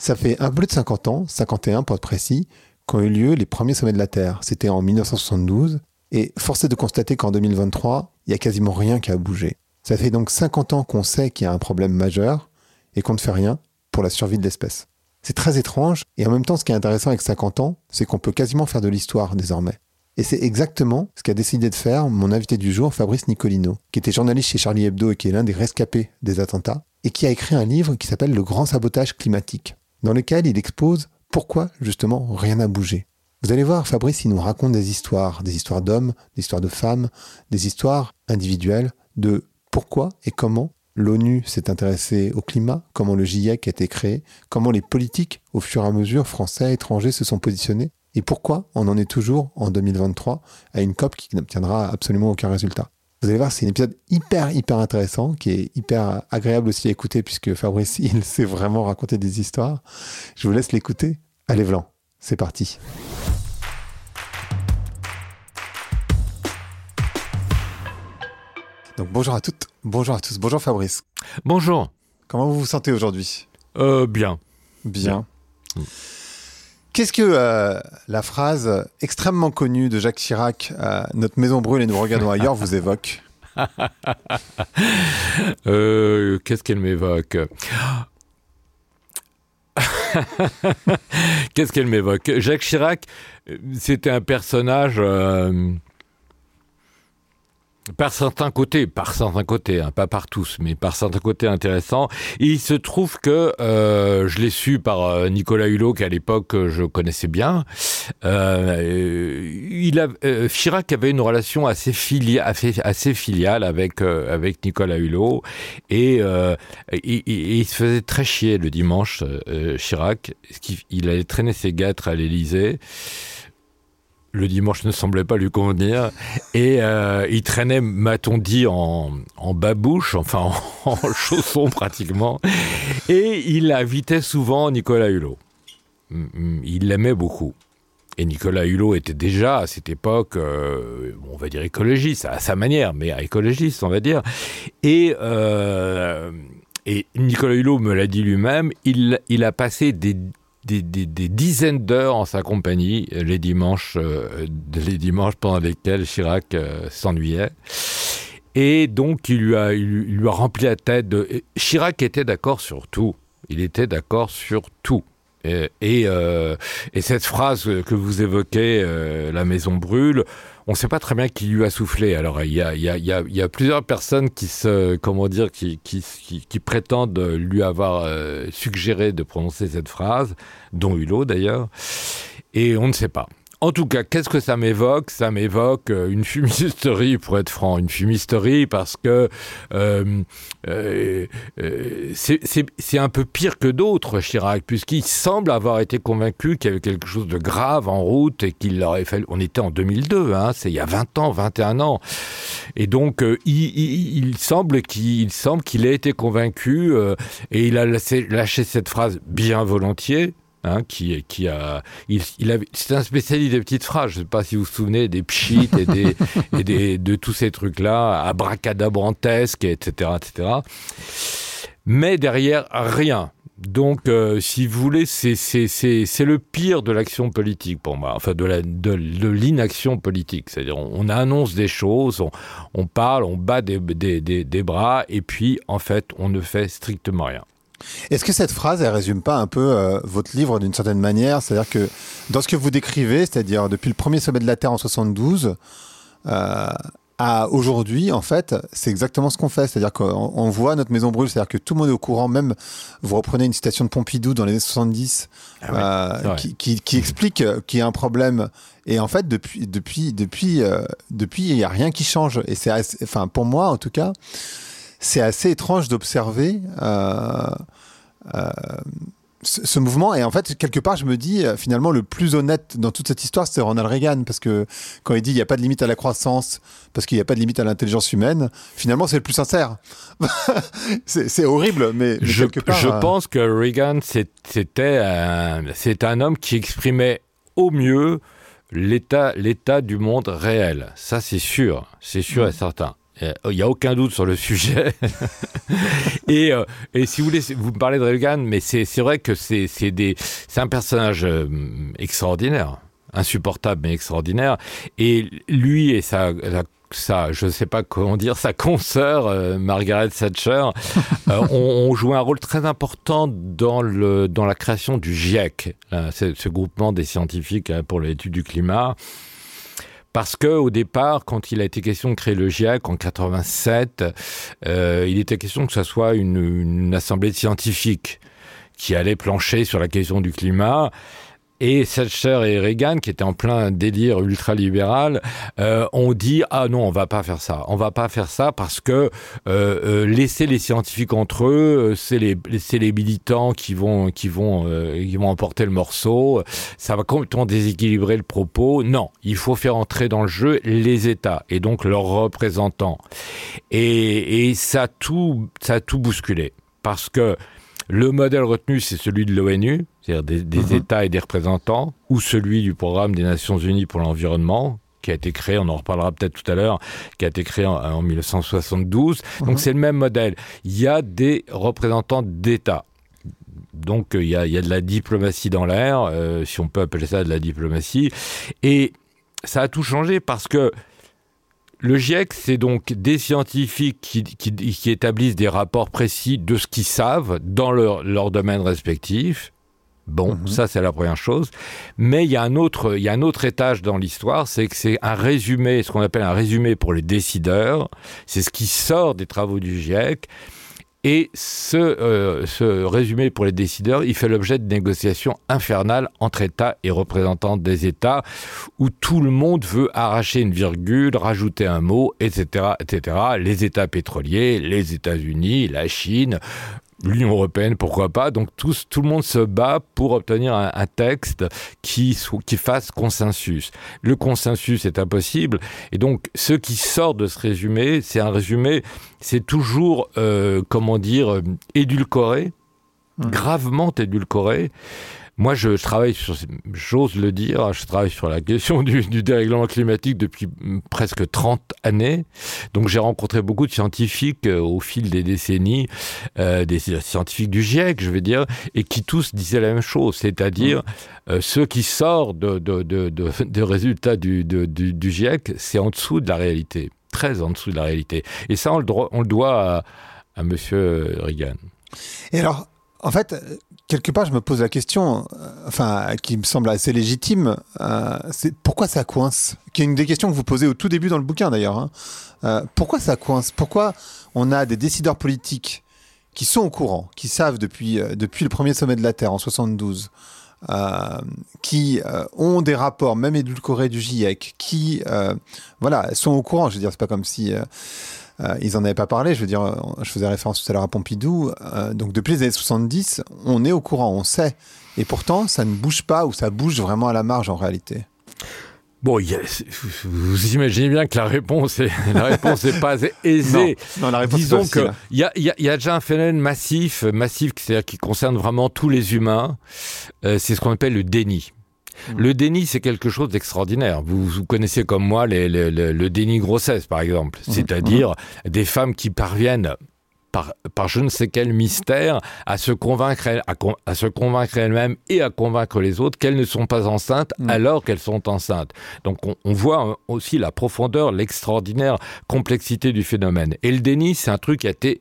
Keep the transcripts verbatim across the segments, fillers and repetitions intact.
Ça fait un peu plus de cinquante ans, cinquante et un pour être précis, qu'ont eu lieu les premiers sommets de la Terre. C'était en dix-neuf cent soixante-douze. Et force est de constater qu'en deux mille vingt-trois, il n'y a quasiment rien qui a bougé. Ça fait donc cinquante ans qu'on sait qu'il y a un problème majeur et qu'on ne fait rien pour la survie de l'espèce. C'est très étrange, et en même temps, ce qui est intéressant avec cinquante ans, c'est qu'on peut quasiment faire de l'histoire désormais. Et c'est exactement ce qu'a décidé de faire mon invité du jour, Fabrice Nicolino, qui était journaliste chez Charlie Hebdo et qui est l'un des rescapés des attentats, et qui a écrit un livre qui s'appelle « Le grand sabotage climatique », dans lequel il expose pourquoi, justement, rien n'a bougé. Vous allez voir, Fabrice, il nous raconte des histoires, des histoires d'hommes, des histoires de femmes, des histoires individuelles de pourquoi et comment l'ONU s'est intéressée au climat, comment le GIEC a été créé, comment les politiques, au fur et à mesure, français, étrangers, se sont positionnés, et pourquoi on en est toujours, en deux mille vingt-trois, à une COP qui n'obtiendra absolument aucun résultat. Vous allez voir, c'est un épisode hyper, hyper intéressant, qui est hyper agréable aussi à écouter, puisque Fabrice, il sait vraiment raconter des histoires. Je vous laisse l'écouter. Allez, Vlan, c'est parti. Donc bonjour à toutes, bonjour à tous, bonjour Fabrice. Bonjour. Comment vous vous sentez aujourd'hui ? Euh, bien. Bien. bien. Qu'est-ce que euh, la phrase extrêmement connue de Jacques Chirac, euh, « Notre maison brûle et nous regardons ailleurs » vous évoque ? euh, Qu'est-ce qu'elle m'évoque ? Qu'est-ce qu'elle m'évoque ? Jacques Chirac, c'était un personnage... Euh, Par certains côtés, par certains côtés, hein, pas par tous, mais par certains côtés intéressants. Et il se trouve que euh, je l'ai su par euh, Nicolas Hulot, qu'à l'époque je connaissais bien. Euh, il a, euh, Chirac avait une relation assez, filia, assez, assez filiale avec euh, avec Nicolas Hulot, et, euh, et, et, et il se faisait très chier le dimanche, euh, Chirac. Il allait traîner ses guêtres à l'Élysée. Le dimanche ne semblait pas lui convenir, et euh, il traînait, m'a-t-on dit, en, en babouche, enfin en, en chaussons pratiquement, et il invitait souvent Nicolas Hulot. Il l'aimait beaucoup. Et Nicolas Hulot était déjà, à cette époque, euh, on va dire écologiste, à sa manière, mais écologiste, on va dire. Et, euh, et Nicolas Hulot me l'a dit lui-même, il, il a passé des Des, des, des dizaines d'heures en sa compagnie les dimanches, euh, les dimanches pendant lesquels Chirac euh, s'ennuyait. Et donc, il lui, a, il lui a rempli la tête de... Chirac était d'accord sur tout. Il était d'accord sur tout. Et, et, euh, et cette phrase que vous évoquez, euh, « la maison brûle », on ne sait pas très bien qui lui a soufflé. Alors, il y a, il y a, il y a, il y a plusieurs personnes qui, se, comment dire, qui, qui, qui, qui prétendent lui avoir euh, suggéré de prononcer cette phrase, dont Hulot d'ailleurs, et on ne sait pas. En tout cas, qu'est-ce que ça m'évoque ? Ça m'évoque une fumisterie, pour être franc, une fumisterie, parce que euh, euh, euh, c'est, c'est, c'est un peu pire que d'autres, Chirac, puisqu'il semble avoir été convaincu qu'il y avait quelque chose de grave en route et qu'il aurait fallu... On était en deux mille deux, hein, c'est il y a vingt ans, vingt et un ans. Et donc, euh, il, il, il, semble qu'il, il semble qu'il ait été convaincu euh, et il a lâché, lâché cette phrase bien volontiers. Hein, qui, qui a, il, il avait, c'est un spécialiste des petites phrases. Je ne sais pas si vous vous souvenez des pchit et, des, et des, de tous ces trucs-là, abracadabrantesques, et cetera, et cetera. Mais derrière, rien. Donc, euh, si vous voulez, c'est, c'est, c'est, c'est le pire de l'action politique pour moi, enfin de, la, de, de l'inaction politique. C'est-à-dire, on, on annonce des choses, on, on parle, on bat des, des, des, des bras, et puis, en fait, on ne fait strictement rien. Est-ce que cette phrase, elle résume pas un peu euh, votre livre d'une certaine manière ? C'est-à-dire que dans ce que vous décrivez, c'est-à-dire depuis le premier sommet de la Terre en soixante-douze euh, à aujourd'hui, en fait, c'est exactement ce qu'on fait. C'est-à-dire qu'on on voit notre maison brûle, c'est-à-dire que tout le monde est au courant. Même, vous reprenez une citation de Pompidou dans les années soixante-dix ah ouais, euh, qui, qui, qui explique qu'il y a un problème. Et en fait, depuis, depuis, depuis, euh, depuis, il n'y a rien qui change. Et c'est, assez, enfin, pour moi, en tout cas, c'est assez étrange d'observer euh, euh, ce, ce mouvement. Et en fait, quelque part, je me dis, euh, finalement, le plus honnête dans toute cette histoire, c'est Ronald Reagan. Parce que quand il dit qu'il n'y a pas de limite à la croissance, parce qu'il n'y a pas de limite à l'intelligence humaine, finalement, c'est le plus sincère. c'est, c'est horrible, mais, mais je, quelque part... Je euh... pense que Reagan, c'est, c'était un, c'est un homme qui exprimait au mieux l'état, l'état du monde réel. Ça, c'est sûr. C'est sûr mmh. et certain. Il n'y a aucun doute sur le sujet. et, euh, et si vous voulez, vous me parlez de Reagan, mais c'est, c'est vrai que c'est, c'est, des, c'est un personnage euh, extraordinaire, insupportable mais extraordinaire. Et lui et sa, la, sa je ne sais pas comment dire, sa consoeur, euh, Margaret Thatcher, euh, ont, ont joué un rôle très important dans, le, dans la création du GIEC, là, ce, ce groupement des scientifiques hein, pour l'étude du climat. Parce qu'au départ, quand il a été question de créer le GIEC en quatre-vingt-sept, euh, il était question que ce soit une, une assemblée de scientifiques qui allait plancher sur la question du climat. Et Thatcher et Reagan, qui étaient en plein délire ultralibéral, euh, ont dit « Ah non, on va pas faire ça. On va pas faire ça parce que euh, euh, laisser les scientifiques entre eux, c'est les, c'est les militants qui vont, qui, vont, euh, qui vont emporter le morceau. Ça va complètement déséquilibrer le propos. Non, il faut faire entrer dans le jeu les États et donc leurs représentants. » Et, et ça, a tout, ça a tout bousculé parce que le modèle retenu, c'est celui de l'ONU, c'est-à-dire des, des mmh. États et des représentants, ou celui du programme des Nations Unies pour l'environnement, qui a été créé, on en reparlera peut-être tout à l'heure, qui a été créé en, en dix-neuf cent soixante-douze. Mmh. Donc c'est le même modèle. Il y a des représentants d'États. Donc il y a, il y a de la diplomatie dans l'air, euh, si on peut appeler ça de la diplomatie. Et ça a tout changé parce que le GIEC, c'est donc des scientifiques qui, qui, qui établissent des rapports précis de ce qu'ils savent dans leur, leur domaine respectif. Bon, mmh. ça c'est la première chose. Mais il y a un autre, il y a un autre étage dans l'histoire, c'est que c'est un résumé, ce qu'on appelle un résumé pour les décideurs. C'est ce qui sort des travaux du GIEC. Et ce, euh, ce résumé pour les décideurs, il fait l'objet de négociations infernales entre États et représentants des États, où tout le monde veut arracher une virgule, rajouter un mot, et cetera, et cetera. Les États pétroliers, les États-Unis, la Chine, l'Union européenne, pourquoi pas. Donc tout, tout le monde se bat pour obtenir un, un texte qui, qui fasse consensus. Le consensus est impossible. Et donc ce qui sort de ce résumé, c'est un résumé, c'est toujours, euh, comment dire, édulcoré, mmh. gravement édulcoré. Moi, je travaille sur, j'ose le dire, je travaille sur la question du, du dérèglement climatique depuis presque trente années. Donc, j'ai rencontré beaucoup de scientifiques euh, au fil des décennies, euh, des scientifiques du GIEC, je veux dire, et qui tous disaient la même chose, c'est-à-dire mmh. euh, ce qui sort de, de, de, de, de résultats du, de, du, du GIEC, c'est en dessous de la réalité, très en dessous de la réalité. Et ça, on le, on le doit à, à M. Reagan. Et alors, en fait, quelque part, je me pose la question, euh, enfin, qui me semble assez légitime, euh, c'est pourquoi ça coince ? Qui est une des questions que vous posez au tout début dans le bouquin, d'ailleurs. Hein. Euh, pourquoi ça coince ? Pourquoi on a des décideurs politiques qui sont au courant, qui savent depuis, euh, depuis le premier sommet de la Terre en soixante-douze, euh, qui euh, ont des rapports, même édulcorés du GIEC, qui, euh, voilà, sont au courant. Je veux dire, c'est pas comme si... Euh, Euh, ils n'en avaient pas parlé, je veux dire, je faisais référence tout à l'heure à Pompidou, euh, donc depuis les années soixante-dix, on est au courant, on sait, et pourtant ça ne bouge pas, ou ça bouge vraiment à la marge en réalité. Bon, y a, vous imaginez bien que la réponse est, la réponse n'est pas aisée. Non, non, la réponse Disons est facile. qu'il y a, y, a, y a déjà un phénomène massif, massif, c'est-à-dire qui concerne vraiment tous les humains, euh, c'est ce qu'on appelle le déni. Le déni, c'est quelque chose d'extraordinaire. Vous, vous connaissez comme moi les, les, les, le déni grossesse, par exemple. Mmh. C'est-à-dire mmh. des femmes qui parviennent, par, par je ne sais quel mystère, à se convaincre, à, à se convaincre elles-mêmes et à convaincre les autres qu'elles ne sont pas enceintes mmh. alors qu'elles sont enceintes. Donc on, on voit aussi la profondeur, l'extraordinaire complexité du phénomène. Et le déni, c'est un truc qui a été...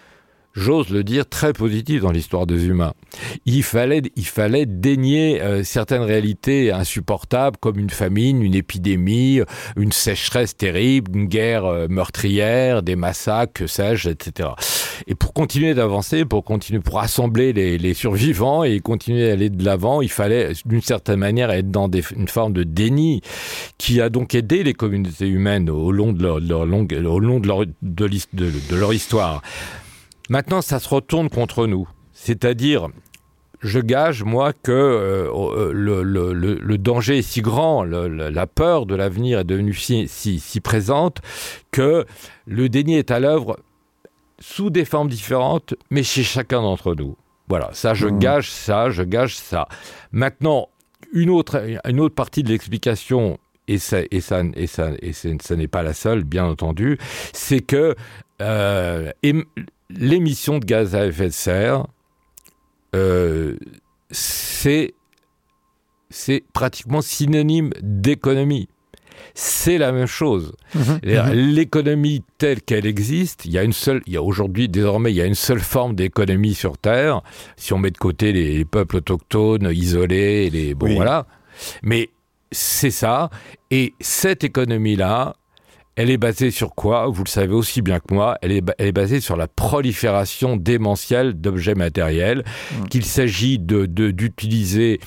j'ose le dire, très positif dans l'histoire des humains. Il fallait, il fallait dénier euh, certaines réalités insupportables comme une famine, une épidémie, une sécheresse terrible, une guerre euh, meurtrière, des massacres, que sais-je, et cetera. Et pour continuer d'avancer, pour continuer, pour rassembler les, les survivants et continuer à aller de l'avant, il fallait d'une certaine manière être dans des, une forme de déni qui a donc aidé les communautés humaines au long de leur, de leur, longue, au long de leur, de, de, de leur histoire. Maintenant, ça se retourne contre nous. C'est-à-dire, je gage, moi, que euh, le, le, le, le danger est si grand, le, la peur de l'avenir est devenue si, si, si présente, que le déni est à l'œuvre sous des formes différentes, mais chez chacun d'entre nous. Voilà, ça, je mmh. gage ça, je gage ça. Maintenant, une autre, une autre partie de l'explication et ça, et ça, et ça, et ça n'est pas la seule, bien entendu, c'est que euh, ém- l'émission de gaz à effet de serre, euh, c'est, c'est pratiquement synonyme d'économie. C'est la même chose. Mmh, mmh. L'économie telle qu'elle existe, il y a une seule, il y a aujourd'hui, désormais, il y a une seule forme d'économie sur Terre, si on met de côté les, les peuples autochtones, isolés, les, bon oui. voilà. Mais c'est ça. Et cette économie-là, elle est basée sur quoi ? Vous le savez aussi bien que moi, elle est, elle est basée sur la prolifération démentielle d'objets matériels, mmh. qu'il s'agit de, de, d'utiliser,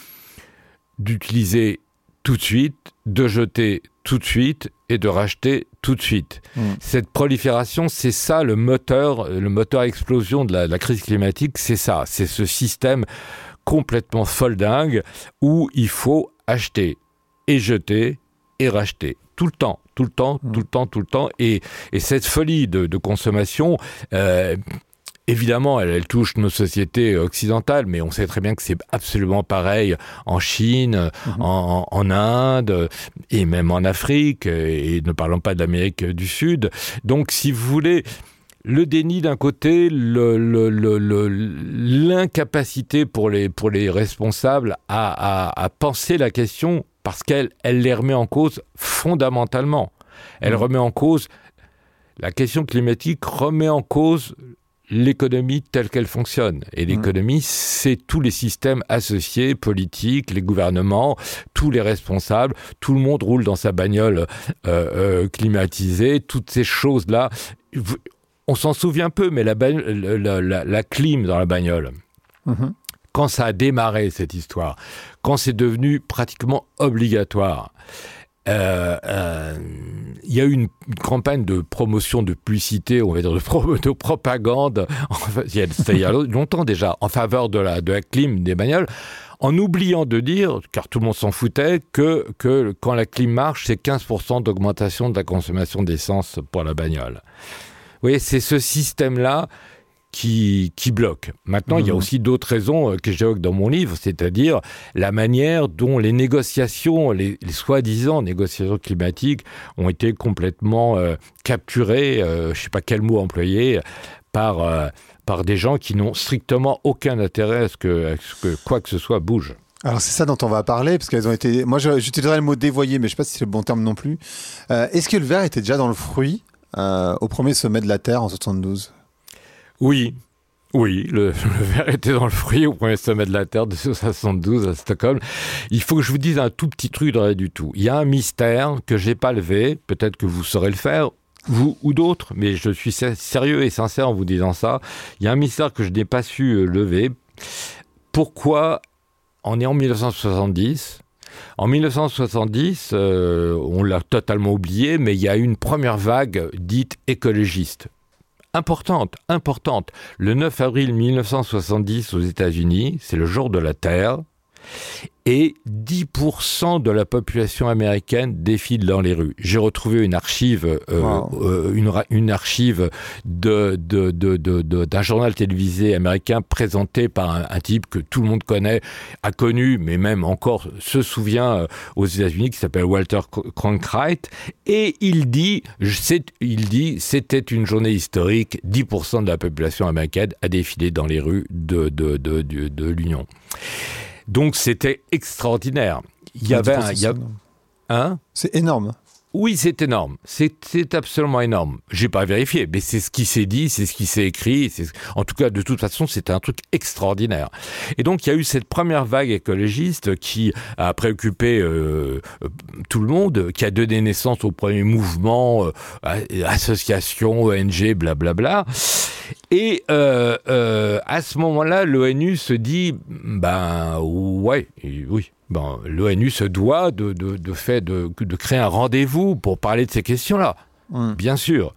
d'utiliser tout de suite, de jeter tout de suite et de racheter tout de suite. Mmh. Cette prolifération, c'est ça le moteur, le moteur explosion de la, de la crise climatique, c'est ça. C'est ce système complètement foldingue où il faut acheter et jeter et racheter. Tout le temps, tout le temps, mmh. tout le temps, tout le temps. Et, et cette folie de, de consommation... Euh, Évidemment, elle, elle touche nos sociétés occidentales, mais on sait très bien que c'est absolument pareil en Chine, mmh. en, en Inde et même en Afrique, et ne parlons pas de l'Amérique du Sud. Donc, si vous voulez, le déni d'un côté, le, le, le, le, l'incapacité pour les, pour les responsables à, à, à penser la question, parce qu'elle elle les remet en cause fondamentalement. Elle mmh. remet en cause, la question climatique remet en cause l'économie telle qu'elle fonctionne. Et l'économie, c'est tous les systèmes associés, politiques, les gouvernements, tous les responsables, tout le monde roule dans sa bagnole euh, euh, climatisée, toutes ces choses-là. On s'en souvient peu, mais la, bagnole, la, la, la clim dans la bagnole, mmh. quand ça a démarré, cette histoire, quand c'est devenu pratiquement obligatoire, Euh, euh, il y a eu une, une campagne de promotion, de publicité, on va dire de, pro, de propagande, enfin, il y a, il y a longtemps déjà, en faveur de la, de la clim des bagnoles, en oubliant de dire, car tout le monde s'en foutait, que, que quand la clim marche, c'est quinze pour cent d'augmentation de la consommation d'essence pour la bagnole. Vous voyez, c'est ce système-là Qui, qui bloque. Maintenant, mmh. il y a aussi d'autres raisons que j'évoque dans mon livre, c'est-à-dire la manière dont les négociations, les, les soi-disant négociations climatiques ont été complètement euh, capturées, euh, je ne sais pas quel mot employer, par, euh, par des gens qui n'ont strictement aucun intérêt à ce que, à ce que quoi que ce soit bouge. Alors c'est ça dont on va parler, parce qu'elles ont été... Moi, j'utiliserais le mot dévoyé, mais je ne sais pas si c'est le bon terme non plus. Euh, est-ce que le verre était déjà dans le fruit euh, au premier sommet de la Terre en soixante-douze ? Oui, oui, le, le verre était dans le fruit au premier sommet de la Terre de soixante-douze à Stockholm. Il faut que je vous dise un tout petit truc dans rien du tout. Il y a un mystère que j'ai pas levé, peut-être que vous saurez le faire, vous ou d'autres, mais je suis sérieux et sincère en vous disant ça. Il y a un mystère que je n'ai pas su lever. Pourquoi, on est en dix-neuf cent soixante-dix... En dix-neuf cent soixante-dix, euh, on l'a totalement oublié, mais il y a eu une première vague dite écologiste. Importante, importante. Le neuf avril dix-neuf cent soixante-dix aux États-Unis, c'est le jour de la Terre, et dix pour cent de la population américaine défile dans les rues. J'ai retrouvé une archive, euh, wow. euh, une, une archive de, de, de, de, de, d'un journal télévisé américain présenté par un, un type que tout le monde connaît, a connu, mais même encore se souvient euh, aux États-Unis, qui s'appelle Walter Cronkite, et il dit, c'est, il dit, c'était une journée historique, dix pour cent de la population américaine a défilé dans les rues de, de, de, de, de l'Union. Donc c'était extraordinaire. Il y avait un, il y a... hein c'est énorme. Oui, c'est énorme. C'est, c'est absolument énorme. J'ai pas vérifié, mais c'est ce qui s'est dit, c'est ce qui s'est écrit. C'est... En tout cas, de toute façon, c'était un truc extraordinaire. Et donc, il y a eu cette première vague écologiste qui a préoccupé euh, tout le monde, qui a donné naissance au premier mouvement, euh, association, O N G, blablabla. Et euh, euh, à ce moment-là, l'ONU se dit, ben ouais, oui. Bon, l'ONU se doit de, de, de, fait de, de créer un rendez-vous pour parler de ces questions-là, mmh. bien sûr.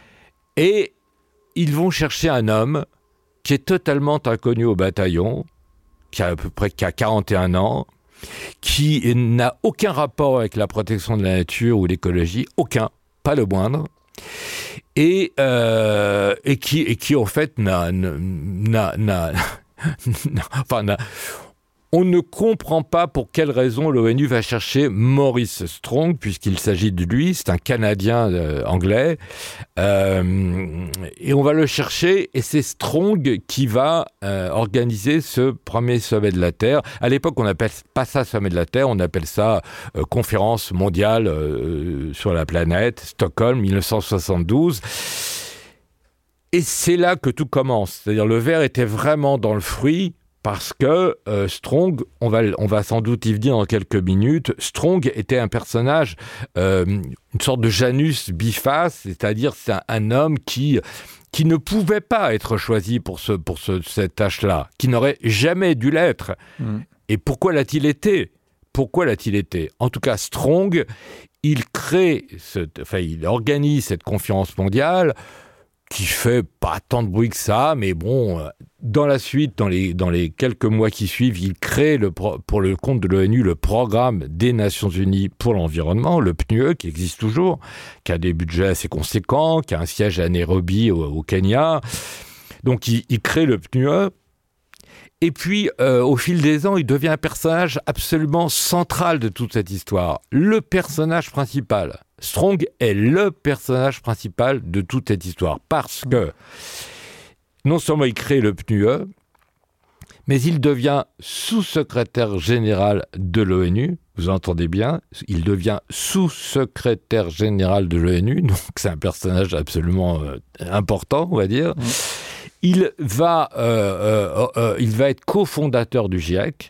Et ils vont chercher un homme qui est totalement inconnu au bataillon, qui a à peu près qui a quarante et un ans, qui n'a aucun rapport avec la protection de la nature ou l'écologie, aucun, pas le moindre, et, euh, et, qui, et qui en fait n'a... n'a, n'a, n'a enfin, n'a On ne comprend pas pour quelle raison l'ONU va chercher Maurice Strong, puisqu'il s'agit de lui, c'est un Canadien euh, anglais, euh, et on va le chercher, et c'est Strong qui va euh, organiser ce premier sommet de la Terre. À l'époque, on n'appelle pas ça sommet de la Terre, on appelle ça euh, conférence mondiale euh, sur la planète, Stockholm, dix-neuf cent soixante-douze. Et c'est là que tout commence, c'est-à-dire le ver était vraiment dans le fruit, parce que euh, Strong, on va, on va sans doute y venir dans quelques minutes, Strong était un personnage, euh, une sorte de Janus biface, c'est-à-dire c'est un, un homme qui, qui ne pouvait pas être choisi pour, ce, pour ce, cette tâche-là, qui n'aurait jamais dû l'être. Mmh. Et pourquoi l'a-t-il été ? Pourquoi l'a-t-il été ? En tout cas, Strong, il crée, ce, enfin, il organise cette conférence mondiale qui fait pas tant de bruit que ça, mais bon, dans la suite, dans les, dans les quelques mois qui suivent, il crée le, pour le compte de l'ONU le programme des Nations Unies pour l'environnement, le P N U E, qui existe toujours, qui a des budgets assez conséquents, qui a un siège à Nairobi au, au Kenya. Donc il, il crée le P N U E. Et puis, euh, au fil des ans, il devient un personnage absolument central de toute cette histoire. Le personnage principal. Strong est le personnage principal de toute cette histoire. Parce que, non seulement il crée le P N U E, mais il devient sous-secrétaire général de l'ONU. Vous entendez bien, il devient sous-secrétaire général de l'ONU. Donc, c'est un personnage absolument euh, important, on va dire. Mmh. Il va, euh, euh, euh, il va être cofondateur du GIEC,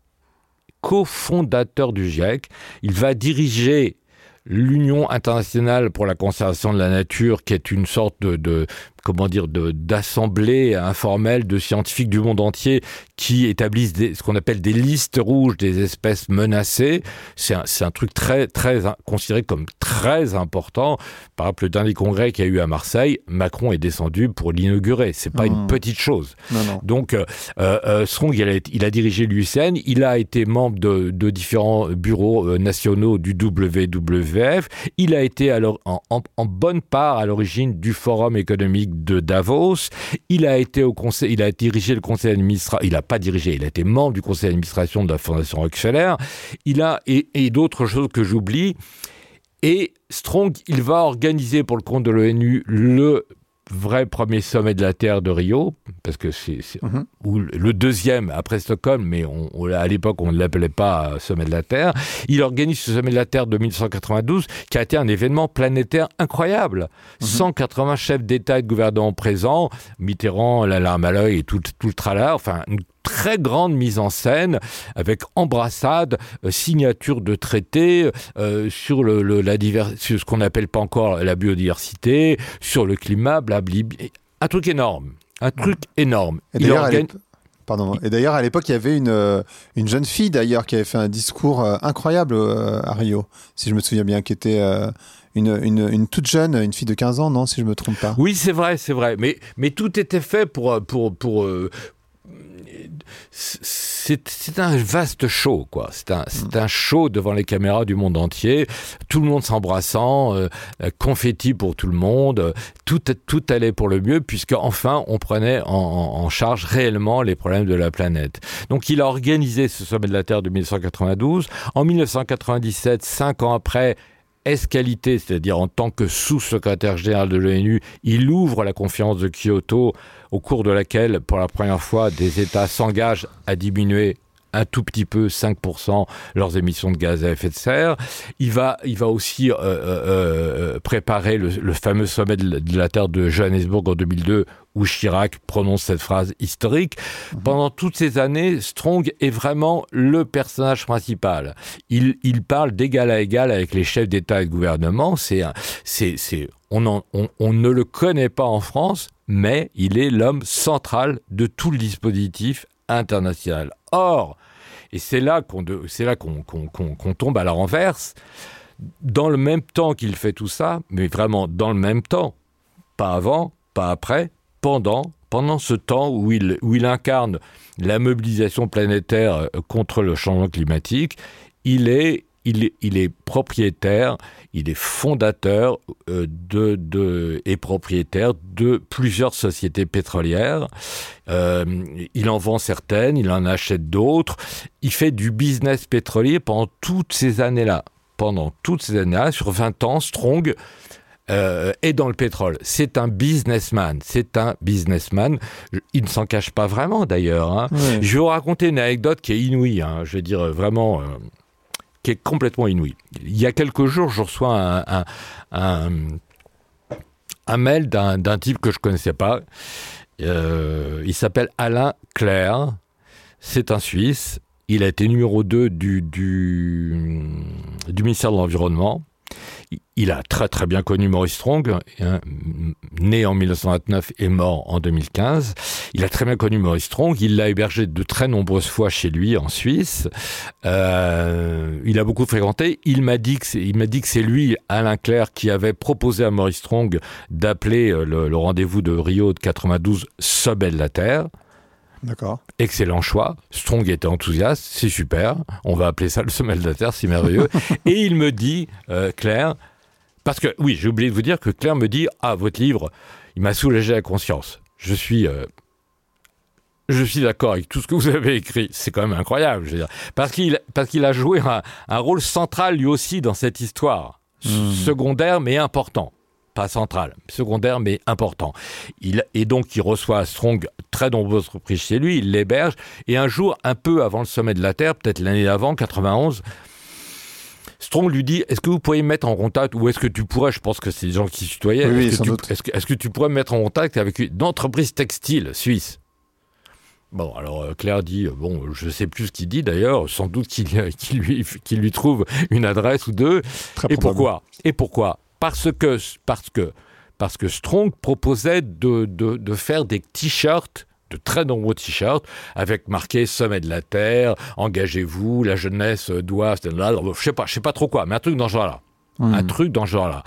cofondateur du GIEC. Il va diriger l'Union internationale pour la conservation de la nature, qui est une sorte de, de comment dire, de, d'assemblée informelle de scientifiques du monde entier qui établissent des, ce qu'on appelle des listes rouges des espèces menacées. C'est un, c'est un truc très, très considéré comme très important. Par exemple, le dernier congrès qu'il y a eu à Marseille, Macron est descendu pour l'inaugurer. C'est pas mmh. une petite chose. Non, non. Donc, euh, euh, Strong, il a, il a dirigé l'U C N. Il a été membre de, de différents bureaux euh, nationaux du W W F. Il a été alors en, en, en bonne part à l'origine du Forum économique de Davos. Il a été au conseil, il a dirigé le conseil d'administration. Il a pas dirigé, il a été membre du conseil d'administration de la Fondation Rockefeller. Il a et, et d'autres choses que j'oublie. Et Strong, il va organiser pour le compte de l'ONU le vrai premier sommet de la Terre de Rio, parce que c'est, c'est mm-hmm. ou le deuxième après Stockholm, mais on, on, à l'époque on ne l'appelait pas sommet de la Terre. Il organise ce sommet de la Terre de dix-neuf cent quatre-vingt-douze, qui a été un événement planétaire incroyable. Mm-hmm. cent quatre-vingts chefs d'État et de gouvernement présents, Mitterrand, la larme à l'œil et tout, tout le tralala, enfin une très grande mise en scène avec embrassade, euh, signature de traités euh, sur le, le la divers, sur ce qu'on n'appelle pas encore la biodiversité, sur le climat, blablabla. Un truc énorme, un truc énorme. Et d'ailleurs, organ... Pardon. Et d'ailleurs, à l'époque, il y avait une, une jeune fille d'ailleurs qui avait fait un discours euh, incroyable euh, à Rio, si je me souviens bien, qui était euh, une, une, une toute jeune, une fille de quinze ans, non, si je me trompe pas. Oui, c'est vrai, c'est vrai. Mais, mais tout était fait pour, pour, pour, euh, C'est, c'est un vaste show, quoi. C'est un, c'est un show devant les caméras du monde entier. Tout le monde s'embrassant, euh, confetti pour tout le monde. Euh, tout, tout allait pour le mieux, puisque enfin on prenait en, en charge réellement les problèmes de la planète. Donc il a organisé ce sommet de la Terre de dix-neuf cent quatre-vingt-douze. En dix-neuf cent quatre-vingt-dix-sept, cinq ans après, escalité, c'est-à-dire en tant que sous-secrétaire général de l'ONU, il ouvre la conférence de Kyoto, au cours de laquelle, pour la première fois, des États s'engagent à diminuer un tout petit peu, cinq pour cent, leurs émissions de gaz à effet de serre. Il va, il va aussi euh, euh, préparer le, le fameux sommet de la, de la Terre de Johannesburg en deux mille deux, où Chirac prononce cette phrase historique. Mmh. Pendant toutes ces années, Strong est vraiment le personnage principal. Il, il parle d'égal à égal avec les chefs d'État et de gouvernement. C'est, c'est, c'est, on, en, on, on ne le connaît pas en France, mais il est l'homme central de tout le dispositif international. Or, et c'est là qu'on, de, c'est là qu'on, qu'on, qu'on, qu'on tombe à la renverse, dans le même temps qu'il fait tout ça, mais vraiment dans le même temps, pas avant, pas après, pendant, pendant ce temps où il, où il incarne la mobilisation planétaire contre le changement climatique, il est, il est, il est propriétaire, il est fondateur euh, de, de, et propriétaire de plusieurs sociétés pétrolières. Euh, il en vend certaines, il en achète d'autres. Il fait du business pétrolier pendant toutes ces années-là. Pendant toutes ces années-là, sur vingt ans, Strong euh, est dans le pétrole. C'est un businessman. C'est un businessman. Il ne s'en cache pas vraiment, d'ailleurs. Hein. Ouais. Je vais vous raconter une anecdote qui est inouïe. Hein. Je veux dire, vraiment... Euh, qui est complètement inouï. Il y a quelques jours, je reçois un, un, un, un mail d'un, d'un type que je ne connaissais pas. Euh, il s'appelle Alain Clerc. C'est un Suisse. Il a été numéro deux du, du, du ministère de l'Environnement. Il a très très bien connu Maurice Strong, hein, né en dix-neuf cent vingt-neuf et mort en deux mille quinze. Il a très bien connu Maurice Strong, il l'a hébergé de très nombreuses fois chez lui en Suisse. Euh, il a beaucoup fréquenté. Il m'a dit que c'est, il m'a dit que c'est lui, Alain Clerc, qui avait proposé à Maurice Strong d'appeler le, le rendez-vous de Rio de quatre-vingt-douze Sommet de la Terre. D'accord. Excellent choix. Strong était enthousiaste, c'est super. On va appeler ça le sommet de la Terre, c'est merveilleux. Et il me dit, euh, Claire, parce que, oui, j'ai oublié de vous dire que Claire me dit, ah, votre livre, il m'a soulagé la conscience. Je suis, euh, je suis d'accord avec tout ce que vous avez écrit. C'est quand même incroyable, je veux dire. Parce qu'il, parce qu'il a joué un, un rôle central, lui aussi, dans cette histoire. Mmh. Secondaire, mais important. Pas central, secondaire, mais important. Il, et donc, il reçoit Strong très nombreuses reprises chez lui, il l'héberge, et un jour, un peu avant le sommet de la Terre, peut-être l'année d'avant, quatre-vingt-onze, Strong lui dit, est-ce que vous pourriez me mettre en contact, ou est-ce que tu pourrais, je pense que c'est des gens qui se tutoyaient, oui, est-ce, oui, que tu, est-ce, que, est-ce que tu pourrais me mettre en contact avec une entreprise textile suisse ? Bon, alors Claire dit, bon, je ne sais plus ce qu'il dit d'ailleurs, sans doute qu'il, qu'il, lui, qu'il lui trouve une adresse ou deux. Très et pourquoi ? Et pourquoi ? Parce que, parce que, parce que Strong proposait de, de, de faire des t-shirts, de très nombreux t-shirts, avec marqué Sommet de la Terre, engagez-vous, la jeunesse doit, là, je sais pas, je sais pas trop quoi, mais un truc dans ce genre-là. Mmh. Un truc dans ce genre-là.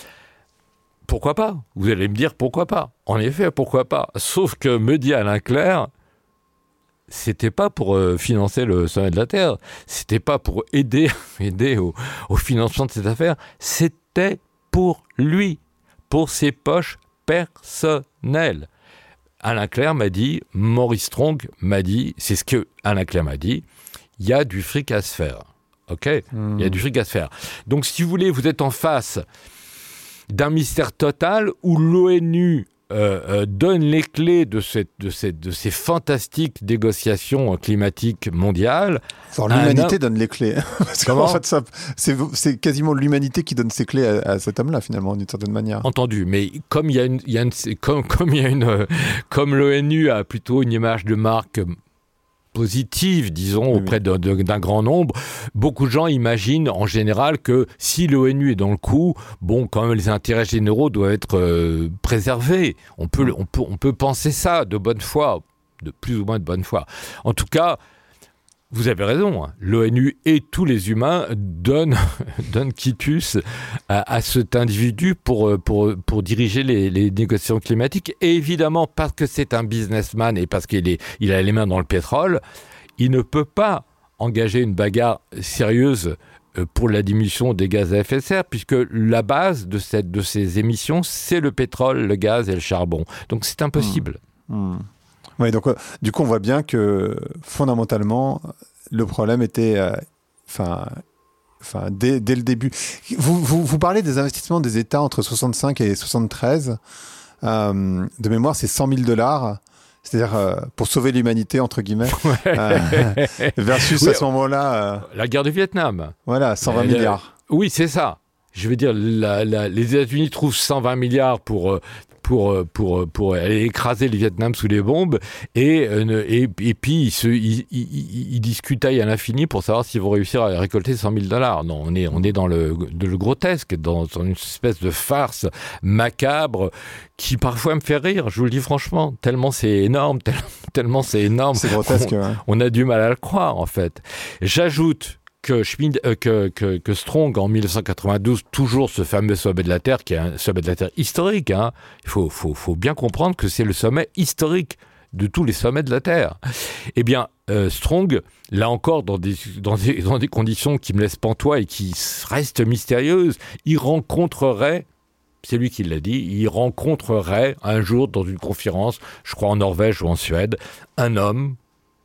Pourquoi pas ? Vous allez me dire pourquoi pas ? En effet, pourquoi pas ? Sauf que me dit Alain Clerc, c'était pas pour euh, financer le Sommet de la Terre, c'était pas pour aider, aider au, au financement de cette affaire, c'était pour lui, pour ses poches personnelles. Alain Clerc m'a dit, Maurice Strong m'a dit, c'est ce que Alain Clerc m'a dit, il y a du fric à se faire. Ok ? Mmh. Il y a du fric à se faire. Donc, si vous voulez, vous êtes en face d'un mystère total où l'ONU euh, euh, donne les clés de, cette, de, cette, de ces fantastiques négociations climatiques mondiales. Alors, l'humanité homme... donne les clés. Parce qu'en fait, ça, c'est, c'est quasiment l'humanité qui donne ses clés à, à cet homme-là, finalement, d'une certaine manière. Entendu, mais comme il y a une, il y a une comme, comme il y a une, euh, comme l'ONU a plutôt une image de marque positive, disons, oui, auprès de, de, d'un grand nombre, beaucoup de gens imaginent en général que si l'ONU est dans le coup, bon, quand même, les intérêts généraux doivent être euh, préservés. On peut, on peut, on peut penser ça de bonne foi, de plus ou moins de bonne foi. En tout cas, vous avez raison, hein. L'ONU et tous les humains donnent, donnent quitus à, à cet individu pour, pour, pour diriger les, les négociations climatiques. Et évidemment, parce que c'est un businessman et parce qu'il est, il a les mains dans le pétrole, il ne peut pas engager une bagarre sérieuse pour la diminution des gaz à effet de serre, puisque la base de, cette, de ces émissions, c'est le pétrole, le gaz et le charbon. Donc c'est impossible. Mmh. Mmh. Oui, donc euh, du coup, on voit bien que fondamentalement, le problème était, enfin, euh, enfin, dès, dès le début. Vous, vous, vous parlez des investissements des États entre soixante-cinq et soixante-treize. Euh, de mémoire, c'est cent mille dollars. C'est-à-dire euh, pour sauver l'humanité, entre guillemets, ouais. euh, versus oui, à ce moment-là... Euh, la guerre du Vietnam. Voilà, cent vingt euh, milliards. La, oui, c'est ça. Je veux dire, la, la, les États-Unis trouvent cent vingt milliards pour... Euh, Pour, pour, pour aller écraser le Vietnam sous les bombes, et, et, et puis ils, se, ils, ils, ils discutaient à l'infini pour savoir s'ils vont réussir à récolter cent mille dollars. Non, on est, on est dans le, de le grotesque, dans, dans une espèce de farce macabre qui parfois me fait rire, je vous le dis franchement, tellement c'est énorme, tellement, tellement c'est énorme. C'est grotesque, on, ouais. on a du mal à le croire, en fait. J'ajoute Que, Schmid, euh, que, que, que Strong, en dix-neuf cent quatre-vingt-douze, toujours ce fameux sommet de la Terre, qui est un sommet de la Terre historique, hein. Il faut, faut, faut bien comprendre que c'est le sommet historique de tous les sommets de la Terre. Eh bien, euh, Strong, là encore, dans des, dans, des, dans des conditions qui me laissent pantois et qui restent mystérieuses, il rencontrerait, c'est lui qui l'a dit, il rencontrerait un jour dans une conférence, je crois en Norvège ou en Suède, un homme,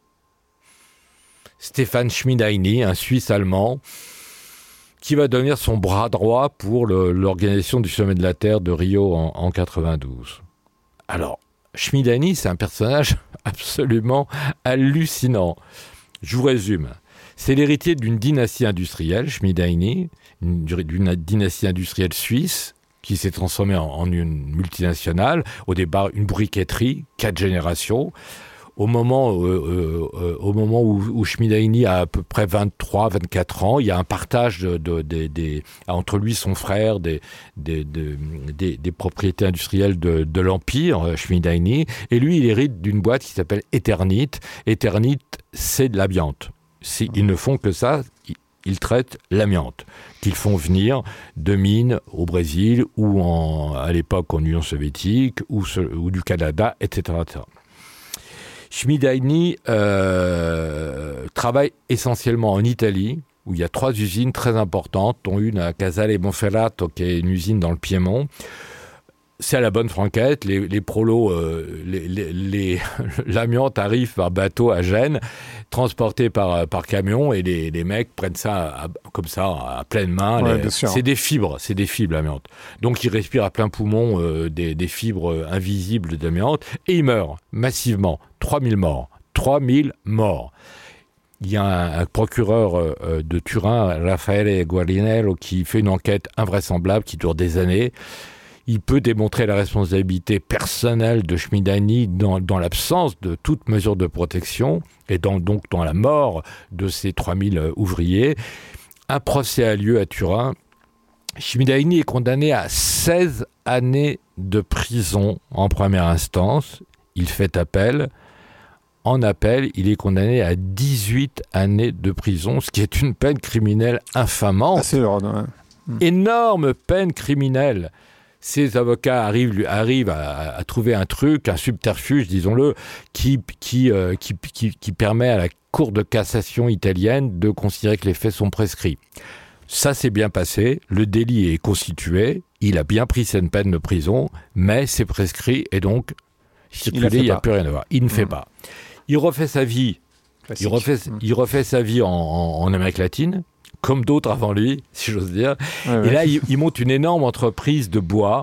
Stefan Schmidheiny, un Suisse-allemand, qui va devenir son bras droit pour le, l'organisation du sommet de la Terre de Rio en, en quatre-vingt-douze. Alors, Schmidheiny, c'est un personnage absolument hallucinant. Je vous résume. C'est l'héritier d'une dynastie industrielle, Schmidheiny, une, d'une dynastie industrielle suisse, qui s'est transformée en, en une multinationale. Au départ, une briqueterie, quatre générations. Au moment, euh, euh, au moment où, où Schmidheiny a à peu près vingt-trois, vingt-quatre ans, il y a un partage de, de, de, de, entre lui et son frère des, des, de, des, des propriétés industrielles de, de l'Empire, Schmidheiny, et lui, il hérite d'une boîte qui s'appelle Eternit. Eternit, c'est de l'amiante. Si, ils ne font que ça, ils, ils traitent l'amiante, qu'ils font venir de mines au Brésil, ou en, à l'époque en Union soviétique, ou, ou du Canada, et cetera, et cetera. Schmidheiny euh, travaille essentiellement en Italie, où il y a trois usines très importantes, dont une à Casale Monferrato, qui est une usine dans le Piémont. C'est à la bonne franquette, les, les prolos, euh, les, les, les, l'amiante arrive par bateau à Gênes, transporté par, par camion, et les, les mecs prennent ça à, comme ça, à pleine main. Ouais, les, c'est des fibres, c'est des fibres, l'amiante. Donc ils respirent à plein poumon euh, des, des fibres invisibles d'amiante, et ils meurent massivement. trois mille morts. trois mille morts. Il y a un, un procureur euh, de Turin, Raffaele Guarinello, qui fait une enquête invraisemblable qui dure des années. Il peut démontrer la responsabilité personnelle de Schmidheiny dans, dans l'absence de toute mesure de protection et dans, donc dans la mort de ces trois mille ouvriers. Un procès a lieu à Turin. Schmidheiny est condamné à seize années de prison en première instance. Il fait appel. En appel, il est condamné à dix-huit années de prison, ce qui est une peine criminelle infamante. Ah, c'est lourd, ouais. Mmh. Énorme peine criminelle. Ces avocats arrivent, arrivent à, à trouver un truc, un subterfuge, disons-le, qui, qui, euh, qui, qui, qui permet à la Cour de cassation italienne de considérer que les faits sont prescrits. Ça s'est bien passé, le délit est constitué, il a bien pris cette peine de prison, mais c'est prescrit et donc circulé, il n'y a plus rien à voir. Il ne mmh. fait pas. Il refait sa vie, il refait, mmh. il refait sa vie en, en, en Amérique latine, comme d'autres avant lui, si j'ose dire. Ouais, et ouais. là, il, il monte une énorme entreprise de bois.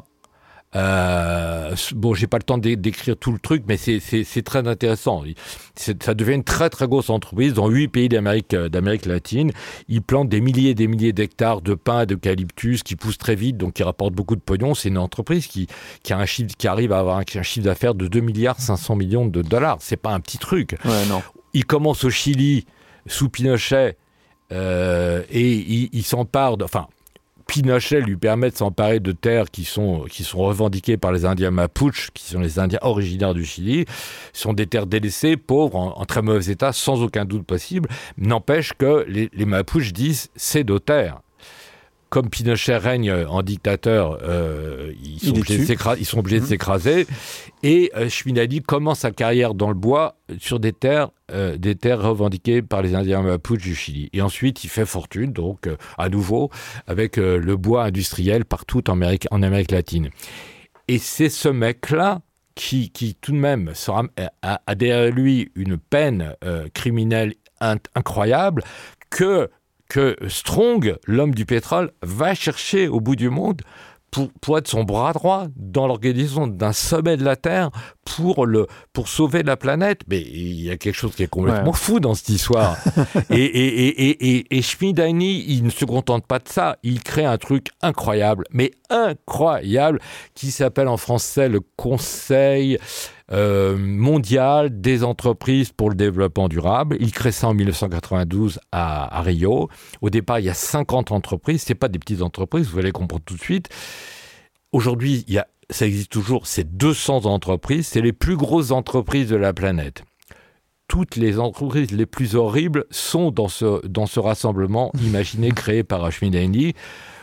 Euh, bon, j'ai pas le temps d'écrire tout le truc, mais c'est, c'est, c'est très intéressant. C'est, ça devient une très très grosse entreprise dans huit pays d'Amérique, d'Amérique latine. Il plante des milliers et des milliers d'hectares de pins et d'eucalyptus qui poussent très vite, donc qui rapportent beaucoup de pognon. C'est une entreprise qui, qui, a un chiffre, qui arrive à avoir un, un chiffre d'affaires de deux milliards cinq cents millions de dollars. C'est pas un petit truc. Ouais, non. Il commence au Chili, sous Pinochet, Euh, et il, il s'empare, de, enfin, Pinochet lui permet de s'emparer de terres qui sont, qui sont revendiquées par les Indiens Mapuche, qui sont les Indiens originaires du Chili. Ce sont des terres délaissées, pauvres, en, en très mauvais état, sans aucun doute possible. N'empêche que les, les Mapuches disent c'est nos terres. Comme Pinochet règne en dictateur, euh, ils, sont obligés de ils sont obligés mmh. de s'écraser. Et euh, Schmidheiny commence sa carrière dans le bois sur des terres, euh, des terres revendiquées par les Indiens Mapuche du Chili. Et ensuite, il fait fortune, donc, euh, à nouveau, avec euh, le bois industriel partout en Amérique, en Amérique latine. Et c'est ce mec-là qui, qui tout de même, sera, a, a derrière lui une peine euh, criminelle in- incroyable que... que Strong, l'homme du pétrole, va chercher au bout du monde pour, pour être son bras droit dans l'organisation d'un sommet de la Terre pour, le, pour sauver la planète. Mais il y a quelque chose qui est complètement ouais. fou dans cette histoire. et, et, et, et, et, et Schmidheiny, il ne se contente pas de ça. Il crée un truc incroyable, mais incroyable, qui s'appelle en français le Conseil... Euh, mondial des entreprises pour le développement durable. Il crée ça en dix-neuf cent quatre-vingt-douze à, à Rio. Au départ, il y a cinquante entreprises. C'est pas des petites entreprises, vous allez comprendre tout de suite. Aujourd'hui, il y a, ça existe toujours, c'est deux cents entreprises. C'est les plus grosses entreprises de la planète. Toutes les entreprises les plus horribles sont dans ce, dans ce rassemblement imaginé, créé par Schmidheiny.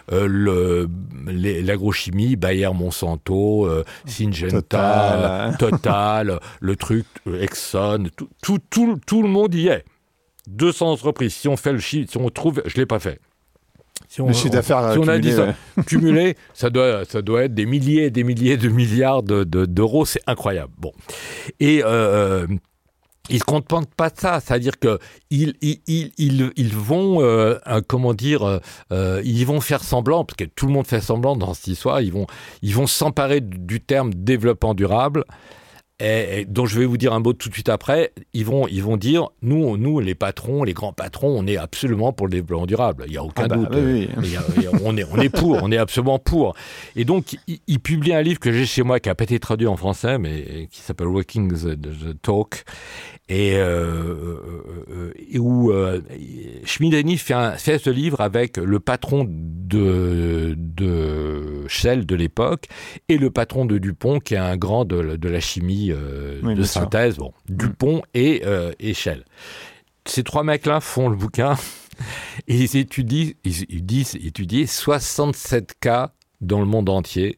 euh, le, les, l'agrochimie, Bayer, Monsanto, euh, Syngenta, Total, Total le truc, Exxon, tout, tout, tout, tout le monde y est. deux cents entreprises. Si on fait le chiffre, si on trouve, je l'ai pas fait. Si on, le chiffre d'affaires on, si on a dit ça, ouais. cumulé, ça doit, ça doit être des milliers et des milliers de milliards de, de, d'euros. C'est incroyable. Bon. Et euh, ils ne se contentent pas de ça. C'est-à-dire qu'ils ils, ils, ils, ils vont, euh, comment dire, euh, ils vont faire semblant, parce que tout le monde fait semblant dans cette histoire, ils vont, ils vont s'emparer du terme développement durable. Et, et dont je vais vous dire un mot tout de suite après, ils vont, ils vont dire, nous, nous, les patrons, les grands patrons, on est absolument pour le développement durable. Il n'y a aucun ah bah, doute. Oui, oui. Y a, y a, on, est, on est pour, on est absolument pour. Et donc, ils il publient un livre que j'ai chez moi, qui n'a pas été traduit en français, mais qui s'appelle Walking the, the Talk, et, euh, euh, et où euh, Schmidheiny fait, un, fait ce livre avec le patron de, de Shell de l'époque et le patron de Dupont, qui est un grand de, de la chimie Euh, oui, de synthèse, bon, Dupont et, euh, et Shell. Ces trois mecs-là font le bouquin et ils étudient, ils, ils disent étudier soixante-sept cas dans le monde entier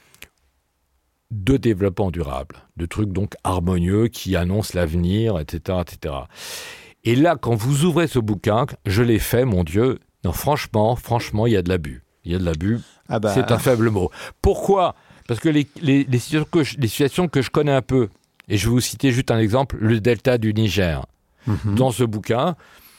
de développement durable, de trucs donc harmonieux qui annoncent l'avenir, et cetera, et cetera. Et là, quand vous ouvrez ce bouquin, je l'ai fait, mon Dieu, non, franchement, franchement, il y a de l'abus. Il y a de l'abus, ah bah... c'est un faible mot. Pourquoi ? Parce que les, les, les, situations que je, les situations que je connais un peu, et je vais vous citer juste un exemple, le delta du Niger. Mm-hmm. Dans ce bouquin,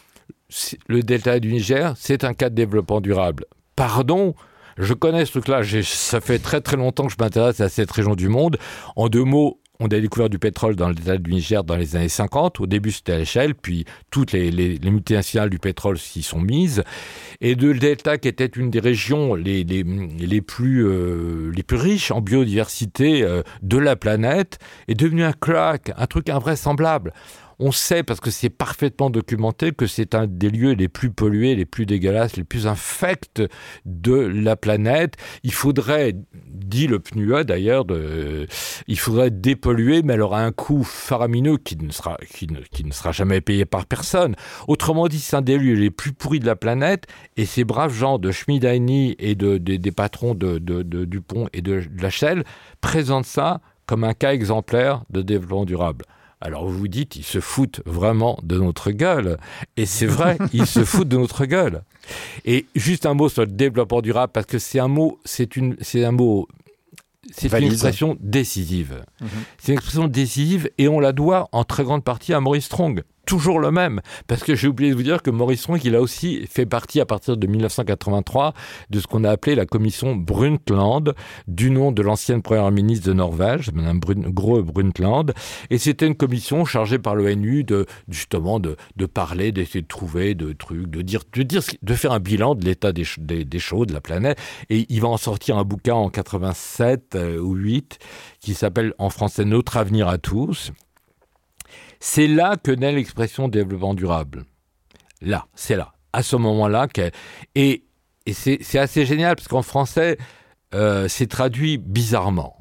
le delta du Niger, c'est un cas de développement durable. Pardon, je connais ce truc-là, j'ai, ça fait très très longtemps que je m'intéresse à cette région du monde. En deux mots, on a découvert du pétrole dans le delta du Niger dans les années cinquante. Au début, c'était à l'échelle, puis toutes les, les, les multinationales du pétrole s'y sont mises. Et de le delta, qui était une des régions les, les, les, plus, euh, les plus riches en biodiversité euh, de la planète, est devenu un cloaque, un truc invraisemblable. On sait, parce que c'est parfaitement documenté, que c'est un des lieux les plus pollués, les plus dégueulasses, les plus infects de la planète. Il faudrait, dit le P N U A d'ailleurs, de, il faudrait dépolluer, mais elle aura un coût faramineux qui ne sera, qui ne, qui ne sera jamais payé par personne. Autrement dit, c'est un des lieux les plus pourris de la planète, et ces braves gens de Schmidheiny et de, de, des patrons de, de, de Dupont et de, de la Shell présentent ça comme un cas exemplaire de développement durable. Alors vous vous dites, ils se foutent vraiment de notre gueule. Et c'est vrai, ils se foutent de notre gueule. Et juste un mot sur le développement durable, parce que c'est un mot, c'est une, c'est un mot, c'est Valise. Une expression décisive. Mmh. C'est une expression décisive et on la doit en très grande partie à Maurice Strong. Toujours le même, parce que j'ai oublié de vous dire que Maurice Strong, il a aussi fait partie à partir de dix-neuf cent quatre-vingt-trois de ce qu'on a appelé la commission Brundtland, du nom de l'ancienne première ministre de Norvège, Mme Brun- Gro Brundtland, et c'était une commission chargée par l'O N U de justement de, de parler, d'essayer de trouver de trucs, de dire, de dire, de faire un bilan de l'état des, des, des choses de la planète, et il va en sortir un bouquin en quatre-vingt-sept euh, ou huit qui s'appelle en français Notre avenir à tous. C'est là que naît l'expression développement durable. Là, c'est là, à ce moment-là. Qu'elle... Et, et c'est, c'est assez génial, parce qu'en français, euh, c'est traduit bizarrement.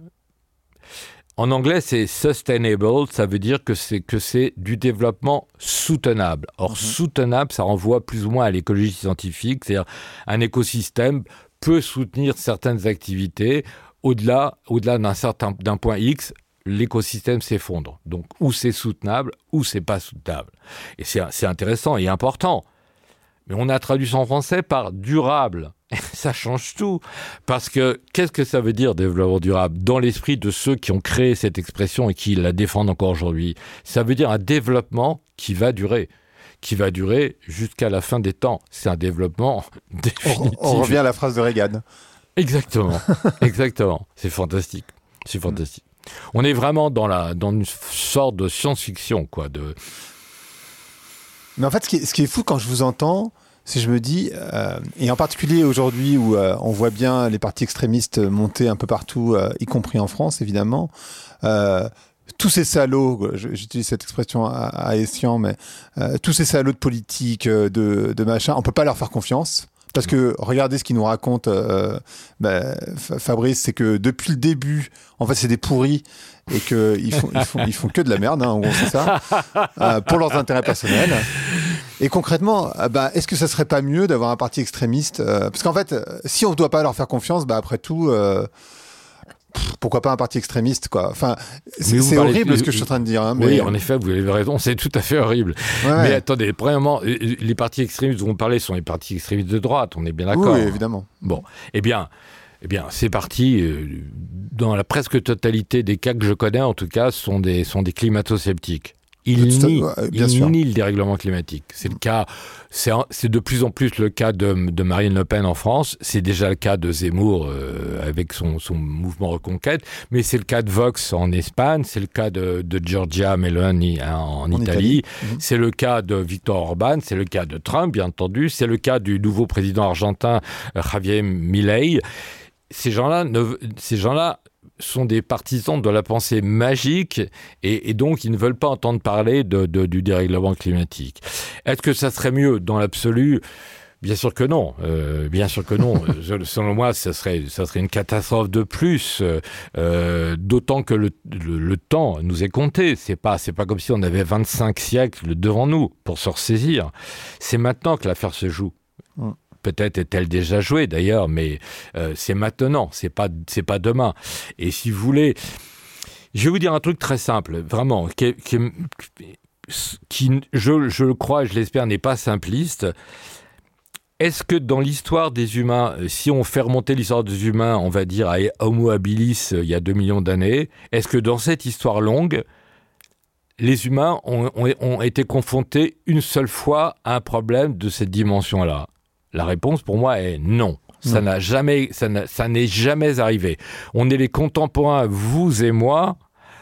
En anglais, c'est sustainable, ça veut dire que c'est, que c'est du développement soutenable. Or, mm-hmm. soutenable, ça renvoie plus ou moins à l'écologie scientifique, c'est-à-dire un écosystème peut soutenir certaines activités, au-delà, au-delà d'un certain d'un point X, l'écosystème s'effondre. Donc, ou c'est soutenable, ou c'est pas soutenable. Et c'est, c'est intéressant et important. Mais on a traduit ça en français par durable. Ça change tout. Parce que, qu'est-ce que ça veut dire développement durable ? Dans l'esprit de ceux qui ont créé cette expression et qui la défendent encore aujourd'hui, ça veut dire un développement qui va durer. Qui va durer jusqu'à la fin des temps. C'est un développement définitif. On, on revient à la phrase de Reagan. Exactement. Exactement. C'est fantastique. C'est fantastique. On est vraiment dans, la, dans une sorte de science-fiction, quoi. De... Mais en fait, ce qui est, ce qui est fou quand je vous entends, c'est que je me dis, euh, et en particulier aujourd'hui où euh, on voit bien les partis extrémistes monter un peu partout, euh, y compris en France, évidemment, euh, tous ces salauds, j'utilise cette expression à, à escient, mais euh, tous ces salauds de politique, de, de machin, on peut pas leur faire confiance. Parce que regardez ce qu'il nous raconte euh, bah, Fabrice, c'est que depuis le début, en fait, c'est des pourris et qu'ils font, ils font, ils font que de la merde, hein, en gros, c'est ça, euh, pour leurs intérêts personnels. Et concrètement, bah, est-ce que ça serait pas mieux d'avoir un parti extrémiste euh, Parce qu'en fait, si on ne doit pas leur faire confiance, bah, après tout, euh, pff, pourquoi pas un parti extrémiste, quoi. Enfin, c'est, c'est horrible de... ce que je suis en train de dire. Hein, mais... Oui, en effet, vous avez raison, c'est tout à fait horrible. Ouais, mais ouais. attendez, premièrement, les partis extrémistes dont vous parlez sont les partis extrémistes de droite, on est bien d'accord. Oui, évidemment. Bon, eh bien... Eh bien, ces partis, euh, dans la presque totalité des cas que je connais, en tout cas, sont des, sont des climato-sceptiques. Ils nient, ouais, ils nient le dérèglement climatique. C'est le cas, c'est, c'est de plus en plus le cas de, de Marine Le Pen en France. C'est déjà le cas de Zemmour euh, avec son, son mouvement Reconquête. Mais c'est le cas de Vox en Espagne. C'est le cas de, de Giorgia Meloni en, en, en Italie. Italie. Mmh. C'est le cas de Viktor Orban. C'est le cas de Trump, bien entendu. C'est le cas du nouveau président argentin Javier Milei. Ces gens-là, ne, ces gens-là sont des partisans de la pensée magique et, et donc ils ne veulent pas entendre parler de, de, du dérèglement climatique. Est-ce que ça serait mieux dans l'absolu ? Bien sûr que non. Euh, bien sûr que non. Selon moi, ça serait, ça serait une catastrophe de plus. Euh, d'autant que le, le, le temps nous est compté. C'est pas, c'est pas comme si on avait vingt-cinq siècles devant nous pour se ressaisir. C'est maintenant que l'affaire se joue. Mmh. Peut-être est-elle déjà jouée d'ailleurs, mais euh, c'est maintenant, c'est pas, c'est pas demain. Et si vous voulez, je vais vous dire un truc très simple, vraiment, qui, qui, qui je, je le crois et je l'espère, n'est pas simpliste. Est-ce que dans l'histoire des humains, si on fait remonter l'histoire des humains, on va dire à Homo habilis il y a deux millions d'années, est-ce que dans cette histoire longue, les humains ont, ont, ont été confrontés une seule fois à un problème de cette dimension-là ? La réponse pour moi est non. Ça non. n'a jamais, ça, n'a, ça n'est jamais arrivé. On est les contemporains, vous et moi,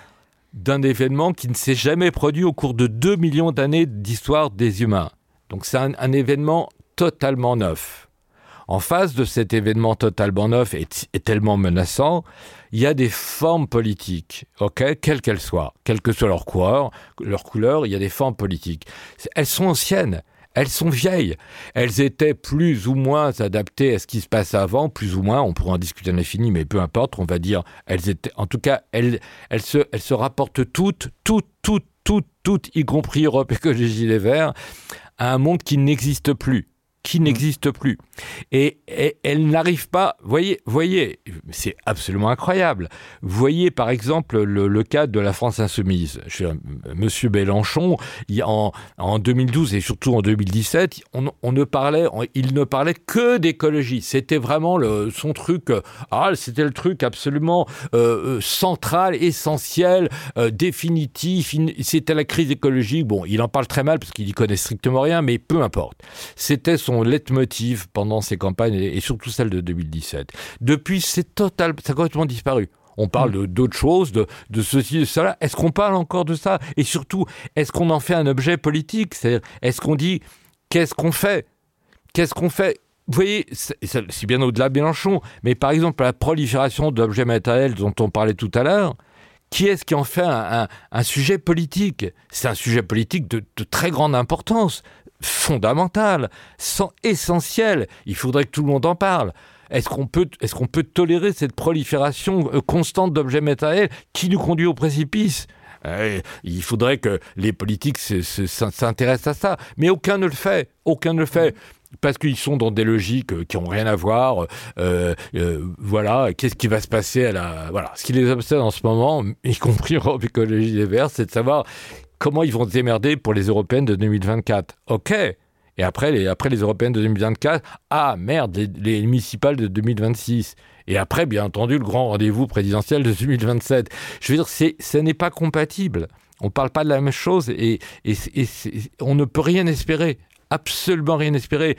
d'un événement qui ne s'est jamais produit au cours de deux millions d'années d'histoire des humains. Donc c'est un, un événement totalement neuf. En face de cet événement totalement neuf et, t- et tellement menaçant, il y a des formes politiques, ok, quelles qu'elles soient, quelle que soit leur couleur, leur couleur, il y a des formes politiques. Elles sont anciennes. Elles sont vieilles. Elles étaient plus ou moins adaptées à ce qui se passe avant, plus ou moins, on pourra en discuter à l'infini, mais peu importe, on va dire, elles étaient, en tout cas, elles, elles, se, elles se rapportent toutes, toutes, toutes, toutes, toutes, y compris Europe Écologie Les Verts, à un monde qui n'existe plus. qui n'existe plus. Et, et elle n'arrive pas... Voyez, voyez, c'est absolument incroyable. Voyez, par exemple, le, le cas de la France insoumise. Je, Monsieur Mélenchon, il, en, en deux mille douze et surtout en deux mille dix-sept, on, on ne parlait, on, il ne parlait que d'écologie. C'était vraiment le, son truc... Ah, c'était le truc absolument euh, central, essentiel, euh, définitif. C'était la crise écologique. Bon, il en parle très mal parce qu'il n'y connaît strictement rien, mais peu importe. C'était son son leitmotiv pendant ces campagnes et surtout celle de deux mille dix-sept. Depuis, c'est total, ça a complètement disparu. On parle de, d'autres choses, de, de ceci, de cela. Est-ce qu'on parle encore de ça ? Et surtout, est-ce qu'on en fait un objet politique ? C'est-à-dire, est-ce qu'on dit, qu'est-ce qu'on fait ? Qu'est-ce qu'on fait ? Vous voyez, c'est, c'est bien au-delà de Mélenchon, mais par exemple, la prolifération d'objets matériels dont on parlait tout à l'heure, qui est-ce qui en fait un, un, un sujet politique ? C'est un sujet politique de, de très grande importance, fondamental, sans, essentiel. Il faudrait que tout le monde en parle. Est-ce qu'on peut, est-ce qu'on peut tolérer cette prolifération constante d'objets matériels qui nous conduit au précipice ? Euh, il faudrait que les politiques se, se, s'intéressent à ça. Mais aucun ne le fait. Aucun ne le fait. Parce qu'ils sont dans des logiques qui n'ont rien à voir. Euh, euh, voilà, qu'est-ce qui va se passer à la... Voilà, ce qui les obsède en ce moment, y compris Europe Écologie Les Verts, c'est de savoir comment ils vont se démerder pour les européennes de deux mille vingt-quatre. Ok. Et après les, après les européennes de deux mille vingt-quatre, ah merde, les, les municipales de deux mille vingt-six. Et après, bien entendu, le grand rendez-vous présidentiel de deux mille vingt-sept. Je veux dire, c'est, ce n'est pas compatible. On ne parle pas de la même chose et, et, et on ne peut rien espérer. Absolument rien espérer.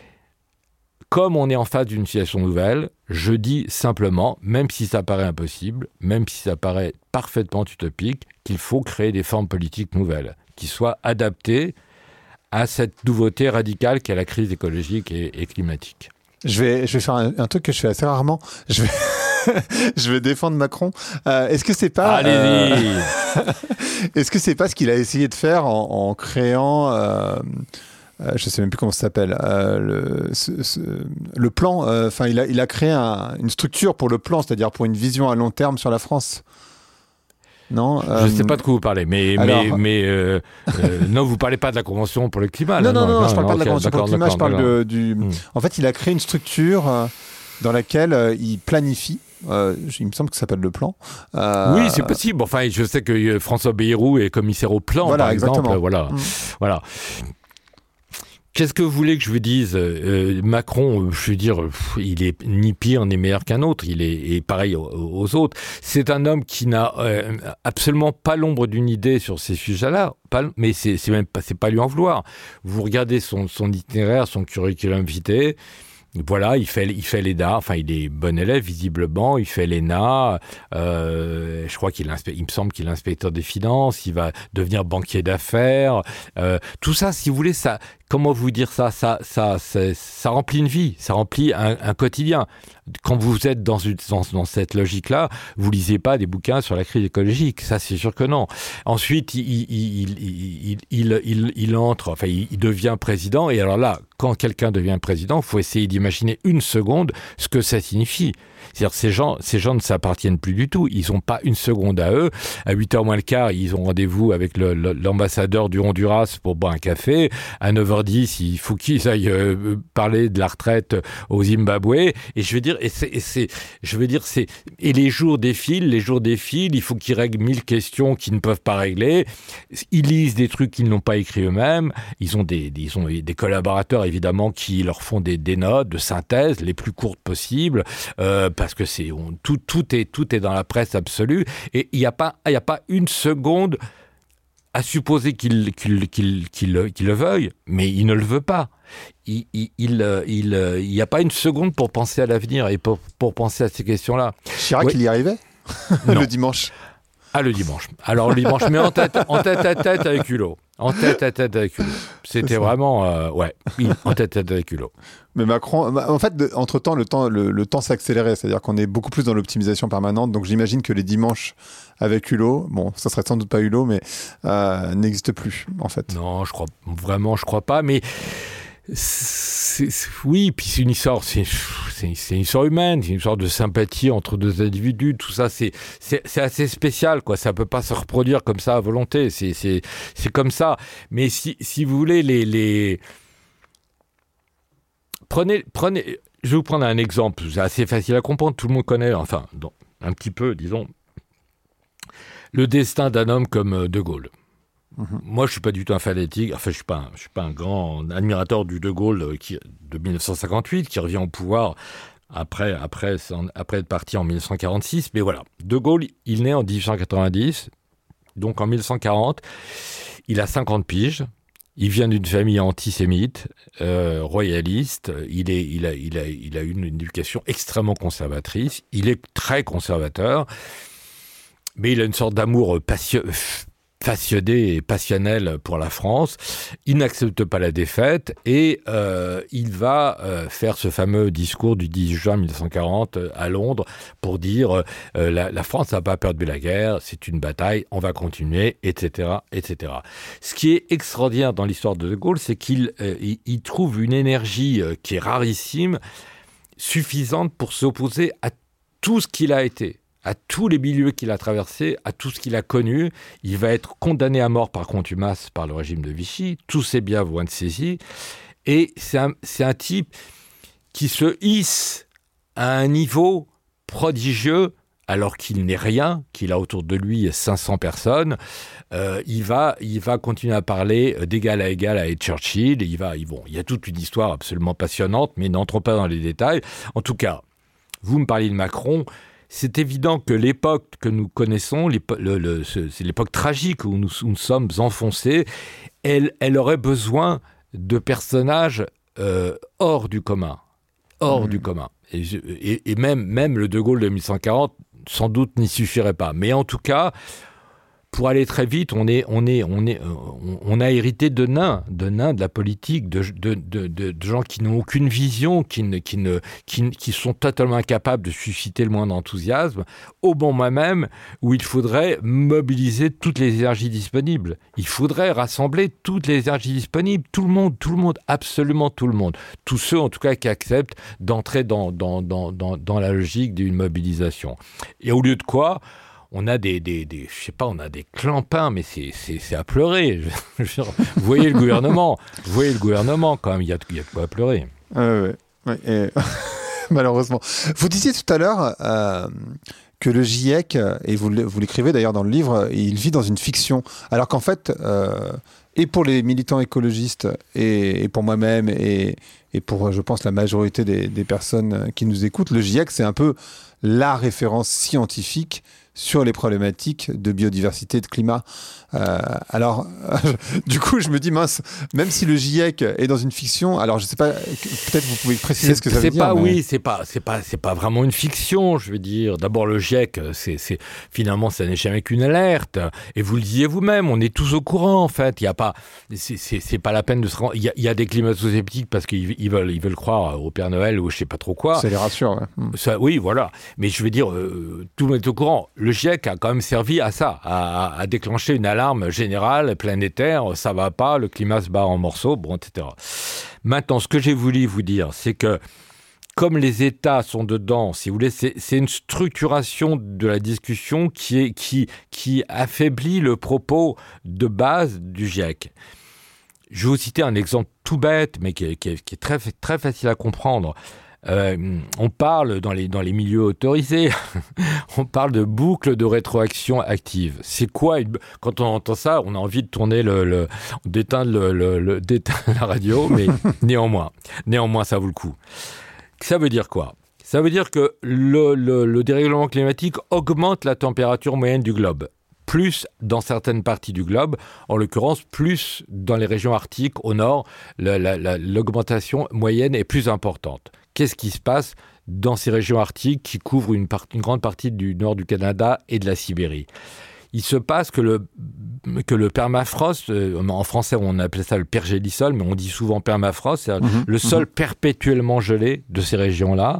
Comme on est en face d'une situation nouvelle, je dis simplement, même si ça paraît impossible, même si ça paraît parfaitement utopique, qu'il faut créer des formes politiques nouvelles, qui soient adaptées à cette nouveauté radicale qu'est la crise écologique et, et climatique. Je vais, je vais faire un, un truc que je fais assez rarement. Je vais, je vais défendre Macron. Euh, est-ce que c'est pas... Allez-y euh, Est-ce que c'est pas ce qu'il a essayé de faire en, en créant... Euh, Euh, je ne sais même plus comment ça s'appelle, euh, le, ce, ce, le plan, enfin euh, il, a, il a créé un, une structure pour le plan, c'est-à-dire pour une vision à long terme sur la France. Non, je euh... ne sais pas de quoi vous parlez, mais, Alors... mais, mais euh, euh, non, vous ne parlez pas de la Convention pour le climat. Non, là, non, non, non, non, je ne parle non, pas de la okay, Convention pour le climat, je parle de, du... Hmm. En fait, il a créé une structure euh, dans laquelle euh, il planifie. Euh, il me semble que ça s'appelle le plan. Euh... Oui, c'est possible. Enfin, je sais que François Bayrou est commissaire au plan, voilà, par exemple. Exactement. Voilà, mmh. voilà. Qu'est-ce que vous voulez que je vous dise ? euh, Macron, je veux dire, il est ni pire ni meilleur qu'un autre. Il est, est pareil aux, aux autres. C'est un homme qui n'a euh, absolument pas l'ombre d'une idée sur ces sujets-là. Pas, mais c'est, c'est même pas, c'est pas lui en vouloir. Vous regardez son, son itinéraire, son curriculum vitae. Voilà, il fait, il fait l'E N A, enfin il est bon élève visiblement, il fait l'E N A, euh, je crois qu'il est, il me semble qu'il est inspecteur des finances, il va devenir banquier d'affaires, euh, tout ça, si vous voulez, ça, comment vous dire ça, ça, ça, ça, ça remplit une vie, ça remplit un, un quotidien. Quand vous êtes dans, une, dans, dans cette logique-là, vous lisez pas des bouquins sur la crise écologique, ça c'est sûr que non. Ensuite, il, il, il, il, il, il, il entre, enfin il, il devient président, et alors là, quand quelqu'un devient président, il faut essayer d'imaginer une seconde ce que ça signifie. C'est-à-dire ces gens, ces gens ne s'appartiennent plus du tout. Ils n'ont pas une seconde à eux. À huit heures moins le quart, ils ont rendez-vous avec le, le, l'ambassadeur du Honduras pour boire un café. À neuf heures dix, il faut qu'ils aillent euh, parler de la retraite au Zimbabwe. Et je veux dire, et c'est, et c'est, je veux dire, c'est, et les jours défilent, les jours défilent. Il faut qu'ils règlent mille questions qu'ils ne peuvent pas régler. Ils lisent des trucs qu'ils n'ont pas écrits eux-mêmes. Ils ont des, des, ils ont des collaborateurs évidemment qui leur font des, des notes de synthèse les plus courtes possibles. Euh, parce que c'est on, tout, tout est tout est dans la presse absolue et il n'y a pas il y a pas une seconde à supposer qu'il qu'il qu'il qu'il, qu'il le veuille, mais il ne le veut pas. Il il il il il y a pas une seconde pour penser à l'avenir et pour pour penser à ces questions-là. Chirac, ouais. Il y arrivait le dimanche. Ah, le dimanche. Alors le dimanche, mais en tête en tête à tête avec Hulot. En tête à tête avec Hulot. C'était vraiment euh, ouais, en tête à tête avec Hulot. Mais Macron, en fait, de, entre-temps, le temps, le, le temps s'est accéléré, c'est-à-dire qu'on est beaucoup plus dans l'optimisation permanente, donc j'imagine que les dimanches avec Hulot, bon, ça serait sans doute pas Hulot, mais euh, n'existe plus, en fait. Non, je crois, vraiment, je crois pas, mais c'est, c'est, oui, puis c'est une histoire, c'est, c'est, c'est une histoire humaine, c'est une histoire de sympathie entre deux individus, tout ça, c'est, c'est, c'est assez spécial, quoi, ça peut pas se reproduire comme ça à volonté, c'est, c'est, c'est comme ça, mais si, si vous voulez, les... les Prenez, prenez, je vais vous prendre un exemple, c'est assez facile à comprendre, tout le monde connaît, enfin, donc, un petit peu, disons, le destin d'un homme comme De Gaulle. Mmh. Moi, je ne suis pas du tout un fanatique, enfin, je ne suis pas un, je suis pas un grand admirateur du De Gaulle qui, de dix-neuf cent cinquante-huit, qui revient au pouvoir après, après, après être parti en dix-neuf cent quarante-six, mais voilà, De Gaulle, il naît en dix-huit cent quatre-vingt-dix, donc en dix-neuf cent quarante, il a cinquante piges. Il vient d'une famille antisémite, euh, royaliste. Il, est, il, a, il, a, il a eu une éducation extrêmement conservatrice. Il est très conservateur, mais il a une sorte d'amour passion, passionné et passionnel pour la France. Il n'accepte pas la défaite et euh, il va euh, faire ce fameux discours du dix juin dix-neuf cent quarante à Londres pour dire euh, la, la France n'a pas perdu la guerre, c'est une bataille, on va continuer, et cetera, et cetera. Ce qui est extraordinaire dans l'histoire de De Gaulle, c'est qu'il euh, il, il trouve une énergie euh, qui est rarissime, suffisante pour s'opposer à tout ce qu'il a été, à tous les milieux qu'il a traversés, à tout ce qu'il a connu. Il va être condamné à mort par contumace par le régime de Vichy. Tous ses biens vont être saisis. Et c'est un, c'est un type qui se hisse à un niveau prodigieux, alors qu'il n'est rien, qu'il a autour de lui cinq cents personnes. Euh, il, va, il va continuer à parler d'égal à égal avec Churchill. Il, va, il, bon, il y a toute une histoire absolument passionnante, mais n'entrons pas dans les détails. En tout cas, vous me parliez de Macron. C'est évident que l'époque que nous connaissons, le, le, c'est l'époque tragique où nous, où nous sommes enfoncés, elle, elle aurait besoin de personnages euh, hors du commun. Hors mmh. du commun. Et, et, et même, même le De Gaulle de dix-neuf cent quarante, sans doute, n'y suffirait pas. Mais en tout cas, pour aller très vite, on, est, on, est, on, est, on a hérité de nains, de nains de la politique, de, de, de, de, de gens qui n'ont aucune vision, qui, ne, qui, ne, qui, qui sont totalement incapables de susciter le moindre enthousiasme, au bon moment même où il faudrait mobiliser toutes les énergies disponibles. Il faudrait rassembler toutes les énergies disponibles, tout le monde, tout le monde, absolument tout le monde. Tous ceux, en tout cas, qui acceptent d'entrer dans, dans, dans, dans, dans la logique d'une mobilisation. Et au lieu de quoi, on a des, des, des je sais pas, on a des clampins, mais c'est, c'est, c'est à pleurer. Je, je, vous voyez le gouvernement, vous voyez le gouvernement quand même, il y a, il y a de quoi pleurer. Euh, ouais, ouais, et... Malheureusement. Vous disiez tout à l'heure euh, que le GIEC, et vous, vous l'écrivez d'ailleurs dans le livre, il vit dans une fiction. Alors qu'en fait, euh, et pour les militants écologistes, et, et pour moi-même, et, et pour, je pense, la majorité des, des personnes qui nous écoutent, le GIEC, c'est un peu la référence scientifique sur les problématiques de biodiversité et de climat. Euh, alors, euh, du coup, je me dis, mince, même si le GIEC est dans une fiction, alors je ne sais pas, peut-être vous pouvez préciser c'est, ce que ça c'est veut dire. Pas, mais... Oui, c'est pas, c'est pas, c'est pas vraiment une fiction, je veux dire. D'abord, le GIEC, c'est, c'est, finalement, ça n'est jamais qu'une alerte. Et vous le disiez vous-même, on est tous au courant, en fait. Il y a pas, c'est, c'est, c'est pas la peine de se rendre. Il y a, il y a des climato-sceptiques parce qu'ils ils veulent, ils veulent croire au Père Noël ou je sais pas trop quoi. Ça les rassure, ouais. Ça, oui, voilà. Mais je veux dire, euh, tout le monde est au courant. Le GIEC a quand même servi à ça, à, à déclencher une alarme générale, planétaire, ça va pas, le climat se bat en morceaux, bon, et cetera. Maintenant, ce que j'ai voulu vous dire, c'est que comme les États sont dedans, si vous voulez, c'est, c'est une structuration de la discussion qui, est, qui, qui affaiblit le propos de base du GIEC. Je vais vous citer un exemple tout bête, mais qui est, qui est, qui est très, très facile à comprendre. Euh, on parle dans les, dans les milieux autorisés, on parle de boucle de rétroaction active. C'est quoi une... Quand on entend ça, on a envie de tourner le, le d'éteindre le, le, le d'éteindre la radio, mais néanmoins, néanmoins, ça vaut le coup. Ça veut dire quoi ? Ça veut dire que le, le, le dérèglement climatique augmente la température moyenne du globe. Plus dans certaines parties du globe, en l'occurrence plus dans les régions arctiques au nord, la, la, la, l'augmentation moyenne est plus importante. Qu'est-ce qui se passe dans ces régions arctiques qui couvrent une, part, une grande partie du nord du Canada et de la Sibérie ? Il se passe que le, que le permafrost, euh, en français on appelait ça le pergélisol, mais on dit souvent permafrost, c'est mmh, le sol mmh. perpétuellement gelé de ces régions-là,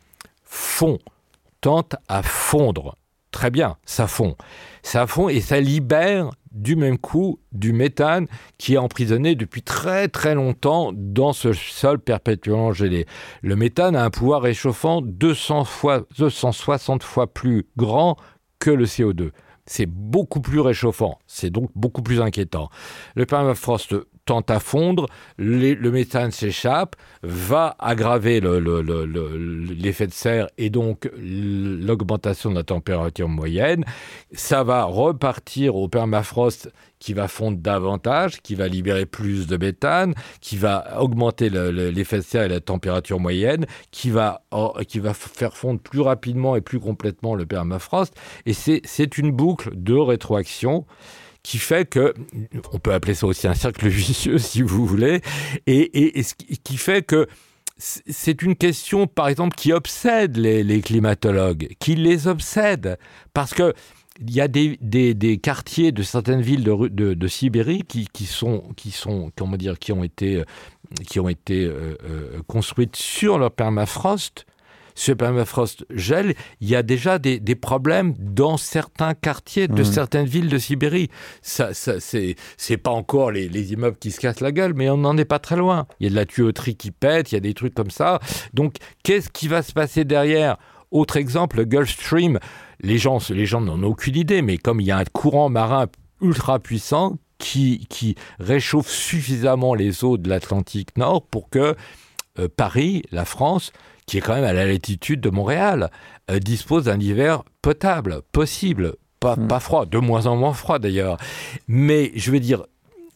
fond, tente à fondre. Très bien, ça fond. Ça fond et ça libère du même coup du méthane qui est emprisonné depuis très très longtemps dans ce sol perpétuellement gelé. Le méthane a un pouvoir réchauffant deux cents fois, deux cent soixante fois plus grand que le C O deux. C'est beaucoup plus réchauffant, c'est donc beaucoup plus inquiétant. Le permafrost tend à fondre, les, le méthane s'échappe, va aggraver le, le, le, le, l'effet de serre et donc l'augmentation de la température moyenne. Ça va repartir au permafrost qui va fondre davantage, qui va libérer plus de méthane, qui va augmenter le, le, l'effet de serre et la température moyenne, qui va, oh, qui va faire fondre plus rapidement et plus complètement le permafrost. Et c'est, c'est une boucle de rétroaction qui fait que, on peut appeler ça aussi un cercle vicieux si vous voulez, et, et, et ce qui fait que c'est une question, par exemple, qui obsède les, les climatologues, qui les obsède, parce que il y a des, des, des quartiers de certaines villes de, de, de Sibérie qui, qui sont, qui sont, comment dire, qui ont été, qui ont été euh, euh, construites sur le permafrost. Ce permafrost gèle, il y a déjà des, des problèmes dans certains quartiers de mmh. certaines villes de Sibérie. Ça, ça, c'est, c'est pas encore les, les immeubles qui se cassent la gueule, mais on n'en est pas très loin. Il y a de la tuyauterie qui pète, il y a des trucs comme ça. Donc, qu'est-ce qui va se passer derrière ? Autre exemple, le Gulf Stream. Les gens, les gens n'en ont aucune idée, mais comme il y a un courant marin ultra puissant qui, qui réchauffe suffisamment les eaux de l'Atlantique Nord pour que euh, Paris, la France, qui est quand même à la latitude de Montréal, euh, dispose d'un hiver potable, possible, pas, mmh. pas froid, de moins en moins froid d'ailleurs. Mais je veux dire,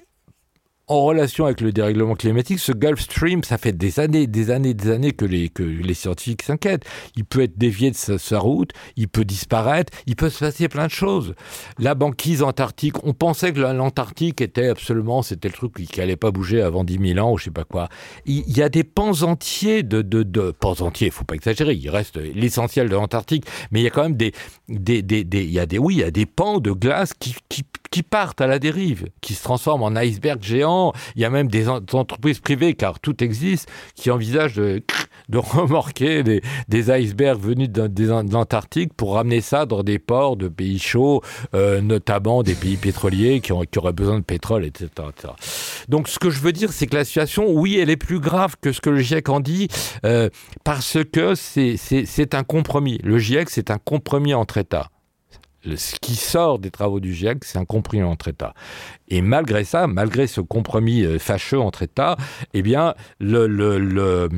en relation avec le dérèglement climatique, ce Gulf Stream, ça fait des années, des années, des années que les, que les scientifiques s'inquiètent. Il peut être dévié de sa, sa route, il peut disparaître, il peut se passer plein de choses. La banquise antarctique, on pensait que l'Antarctique était absolument, c'était le truc qui n'allait pas bouger avant dix mille ans ou je sais pas quoi. Il, il y a des pans entiers de, de, de pans entiers, il faut pas exagérer, il reste l'essentiel de l'Antarctique, mais il y a quand même des, des, des, des il y a des, oui, il y a des pans de glace qui, qui, qui partent à la dérive, qui se transforment en iceberg géants. Il y a même des entreprises privées, car tout existe, qui envisagent de, de remorquer des, des icebergs venus de, de, de l'Antarctique pour ramener ça dans des ports de pays chauds, euh, notamment des pays pétroliers qui, ont, qui auraient besoin de pétrole, et cetera, et cetera. Donc ce que je veux dire, c'est que la situation, oui, elle est plus grave que ce que le GIEC en dit, euh, parce que c'est, c'est, c'est un compromis. Le GIEC, c'est un compromis entre États. Le, ce qui sort des travaux du GIEC, c'est un compromis entre États. Et malgré ça, malgré ce compromis fâcheux entre États, eh bien, le, le, le,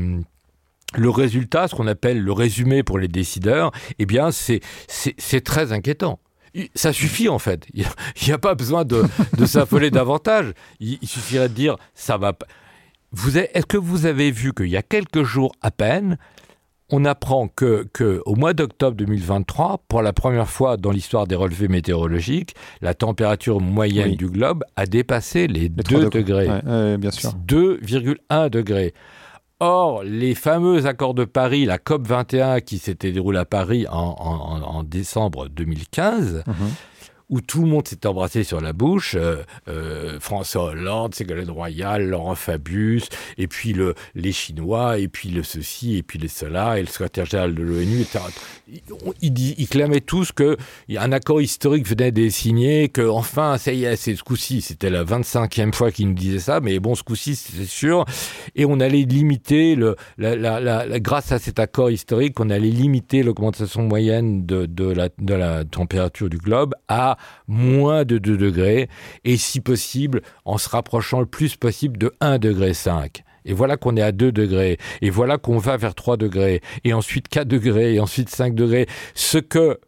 le résultat, ce qu'on appelle le résumé pour les décideurs, eh bien, c'est, c'est, c'est très inquiétant. Ça suffit, en fait. Il n'y a, a pas besoin de, de s'affoler davantage. Il, il suffirait de dire, ça va pas. Vous avez, est-ce que vous avez vu qu'il y a quelques jours à peine, on apprend que, que au mois d'octobre deux mille vingt-trois, pour la première fois dans l'histoire des relevés météorologiques, la température moyenne oui. du globe a dépassé les, les deux degrés. Ouais, ouais, bien sûr. deux virgule un degrés. Or, les fameux accords de Paris, la COP vingt et un qui s'était déroulée à Paris en, en, en décembre deux mille quinze, mmh. où tout le monde s'est embrassé sur la bouche, euh, euh, François Hollande, Ségolène Royal, Laurent Fabius, et puis le, les Chinois, et puis le ceci, et puis le cela, et le secrétaire général de l'ONU, et cetera. Ils, ils, ils clamaient tous qu'un accord historique venait d'être signé, qu'enfin, ça y est, c'est ce coup-ci, c'était la vingt-cinquième fois qu'ils nous disaient ça, mais bon, ce coup-ci, c'est sûr, et on allait limiter, le, la, la, la, la, grâce à cet accord historique, on allait limiter l'augmentation moyenne de, de, la, de la température du globe à moins de deux degrés, et si possible, en se rapprochant le plus possible de un virgule cinq degré. Et voilà qu'on est à deux degrés, et voilà qu'on va vers trois degrés, et ensuite quatre degrés, et ensuite cinq degrés. Ce que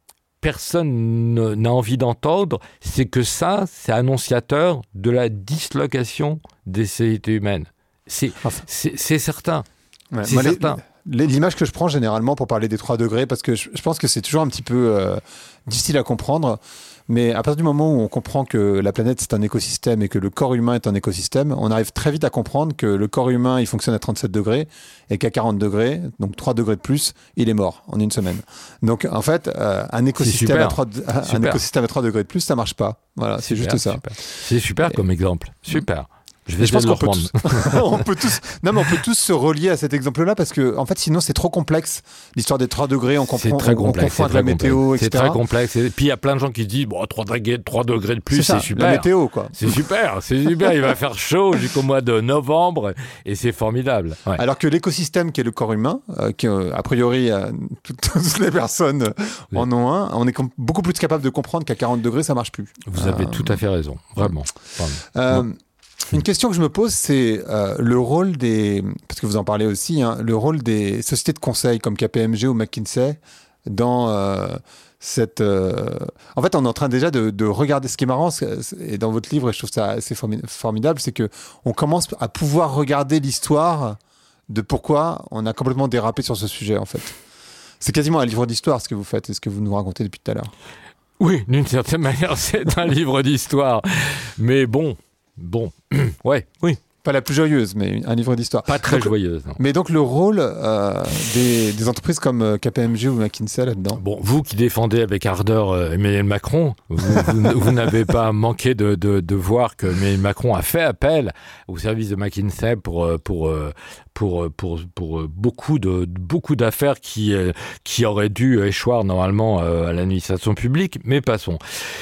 personne n'a envie d'entendre, c'est que ça, c'est annonciateur de la dislocation des sociétés humaines. C'est, enfin, c'est, c'est certain. Ouais, c'est certain. Les, l'image que je prends généralement pour parler des trois degrés, parce que je, je pense que c'est toujours un petit peu euh, difficile à comprendre, mais à partir du moment où on comprend que la planète c'est un écosystème et que le corps humain est un écosystème, on arrive très vite à comprendre que le corps humain il fonctionne à trente-sept degrés et qu'à quarante degrés, donc trois degrés de plus, il est mort en une semaine. Donc en fait, euh, un, écosystème à trois, un écosystème à trois degrés de plus, ça marche pas. Voilà, c'est super, juste ça. Super. C'est super et... comme exemple. Super. Je vais je pense qu'on peut tous, on peut tous, non mais on peut tous se relier à cet exemple-là parce que en fait sinon c'est trop complexe l'histoire des trois degrés, on comprend, très complexe, on confond avec la météo, et cetera. C'est très complexe. Et puis il y a plein de gens qui se disent bon trois degrés, trois degrés de plus, c'est, ça, c'est super. La météo quoi. C'est super, c'est super. Il va faire chaud jusqu'au mois de novembre et c'est formidable. Ouais. Alors que l'écosystème qui est le corps humain, euh, qui euh, a priori euh, toutes, toutes les personnes oui. en ont un, on est com- beaucoup plus capable de comprendre qu'à quarante degrés ça marche plus. Vous avez euh... tout à fait raison, vraiment. Euh, Une question que je me pose, c'est euh, le rôle des, parce que vous en parlez aussi, hein, le rôle des sociétés de conseil comme K P M G ou McKinsey dans euh, cette... Euh... En fait, on est en train déjà de, de regarder, ce qui est marrant, c'est, et dans votre livre, et je trouve ça assez formidable, c'est qu'on commence à pouvoir regarder l'histoire de pourquoi on a complètement dérapé sur ce sujet, en fait. C'est quasiment un livre d'histoire, ce que vous faites, et ce que vous nous racontez depuis tout à l'heure. Oui, d'une certaine manière, c'est un livre d'histoire. Mais bon... Bon, ouais, oui. Pas la plus joyeuse, mais un livre d'histoire. Pas très donc, joyeuse. Non. Mais donc le rôle euh, des, des entreprises comme K P M G ou McKinsey là-dedans. Bon, vous qui défendez avec ardeur euh, Emmanuel Macron, vous, vous, vous n'avez pas manqué de, de, de voir que Emmanuel Macron a fait appel au service de McKinsey pour pour pour pour, pour beaucoup de beaucoup d'affaires qui qui auraient dû échoir normalement à l'administration publique. Mais passons.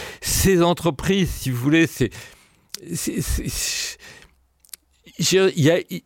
Ces entreprises, si vous voulez, c'est C'est, c'est, c'est, il y a, il,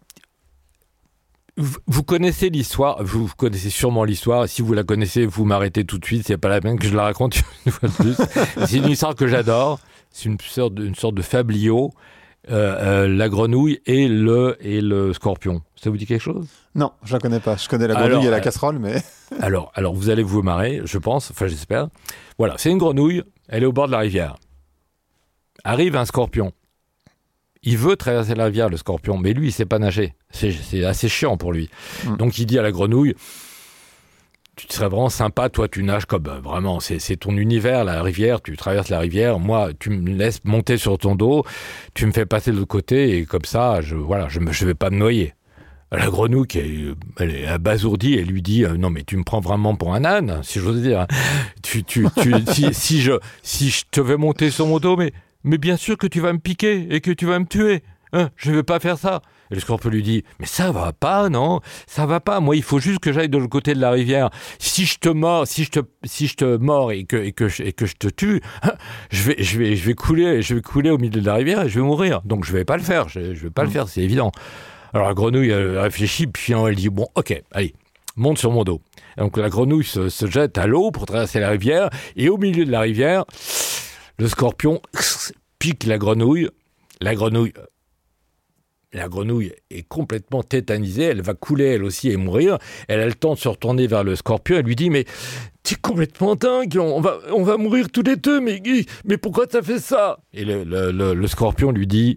vous connaissez l'histoire, vous connaissez sûrement l'histoire. Si vous la connaissez, vous m'arrêtez tout de suite. C'est pas la peine que je la raconte une fois de plus. C'est une histoire que j'adore. C'est une sorte de, une sorte de fabliau. Euh, euh, la grenouille et le et le scorpion. Ça vous dit quelque chose ? Non, je la connais pas. Je connais la grenouille alors, et la casserole, mais alors, alors vous allez vous marrer, je pense. Enfin, j'espère. Voilà, c'est une grenouille. Elle est au bord de la rivière. Arrive un scorpion. Il veut traverser la rivière, le scorpion, mais lui, il ne sait pas nager. C'est, c'est assez chiant pour lui. Mmh. Donc, il dit à la grenouille, tu serais vraiment sympa, toi, tu nages comme... Euh, vraiment, c'est, c'est ton univers, la rivière, tu traverses la rivière. Moi, tu me laisses monter sur ton dos, tu me fais passer de l'autre côté, et comme ça, je voilà, je ne vais pas me noyer. La grenouille, qui est, elle est abasourdie, elle lui dit euh, « Non, mais tu me prends vraiment pour un âne, si j'ose dire. Tu, tu, tu, si, si, je, si je te vais monter sur mon dos, mais... Mais bien sûr que tu vas me piquer et que tu vas me tuer. Hein, je ne vais pas faire ça. » Et le scorpion lui dit, mais ça va pas, non, ça va pas. Moi, il faut juste que j'aille de l'autre côté de la rivière. Si je te mords, si je te, si je te mords et que, et que, je, et que je te tue, hein, je vais, je vais, je vais couler, je vais couler au milieu de la rivière et je vais mourir. Donc, je vais pas le faire. Je, je vais pas mmh. le faire, c'est évident. Alors, la grenouille elle réfléchit, puis elle dit, bon, ok, allez, monte sur mon dos. Donc la grenouille se, se jette à l'eau pour traverser la rivière, et au milieu de la rivière, le scorpion pique la grenouille. La grenouille, la grenouille est complètement tétanisée, elle va couler elle aussi et mourir. Elle a le temps de se retourner vers le scorpion, elle lui dit « Mais t'es complètement dingue, on va, on va mourir tous les deux, mais, mais pourquoi t'as fait ça ?» Et le, le, le, le scorpion lui dit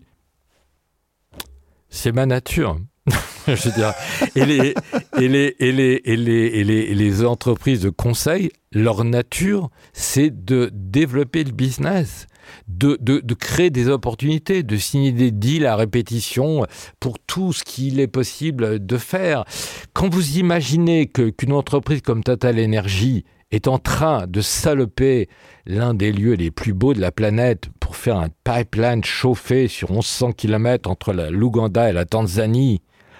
« C'est ma nature. » Je veux dire, et les, et, les, et, les, et, les, et, les, et les entreprises de conseil, leur nature, c'est de développer le business, de, de, de créer des opportunités, de signer des deals à répétition pour tout ce qu'il est possible de faire. Quand vous imaginez que, qu'une entreprise comme Total Energy est en train de saloper l'un des lieux les plus beaux de la planète pour faire un pipeline chauffé sur mille cent kilomètres entre la, l'Ouganda et la Tanzanie,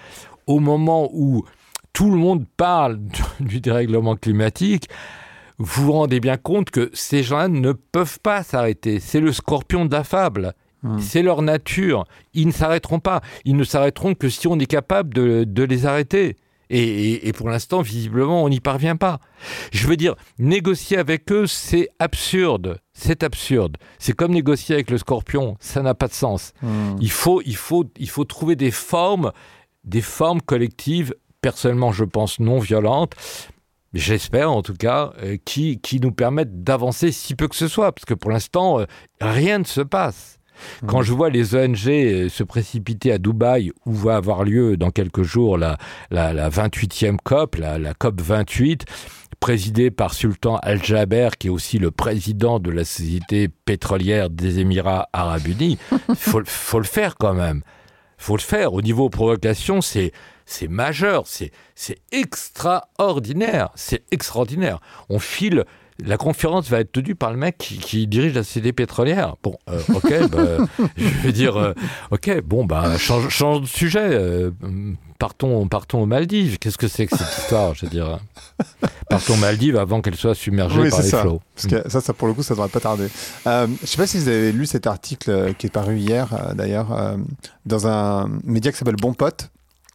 au moment où tout le monde parle du dérèglement climatique, vous vous rendez bien compte que ces gens-là ne peuvent pas s'arrêter. C'est le scorpion de la fable. Mmh. C'est leur nature. Ils ne s'arrêteront pas. Ils ne s'arrêteront que si on est capable de, de les arrêter. Et, et, et pour l'instant, visiblement, on n'y parvient pas. Je veux dire, négocier avec eux, c'est absurde. C'est absurde. C'est comme négocier avec le scorpion. Ça n'a pas de sens. Mmh. Il faut, il faut, il faut trouver des formes des formes collectives, personnellement je pense non violentes, j'espère en tout cas, euh, qui, qui nous permettent d'avancer si peu que ce soit, parce que pour l'instant, euh, rien ne se passe. Mmh. Quand je vois les O N G se précipiter à Dubaï, où va avoir lieu dans quelques jours la, la, la vingt-huitième COP, la, la COP vingt-huit, présidée par Sultan Al-Jaber, qui est aussi le président de la Société pétrolière des Émirats arabes unis, il faut, faut le faire quand même. Il faut le faire. Au niveau provocation, c'est, c'est majeur, c'est, c'est extraordinaire. C'est extraordinaire. On file... La conférence va être tenue par le mec qui, qui dirige la société pétrolière. Bon, euh, ok, bah, je veux dire, euh, ok, bon, bah, change, change de sujet. Euh, partons, partons aux Maldives. Qu'est-ce que c'est que cette histoire, je veux dire. Partons aux Maldives avant qu'elle soit submergée oui, par les ça. flots. Parce que ça, ça, pour le coup, ça devrait pas tarder. Euh, je ne sais pas si vous avez lu cet article qui est paru hier, euh, d'ailleurs, euh, dans un média qui s'appelle Bon Pote,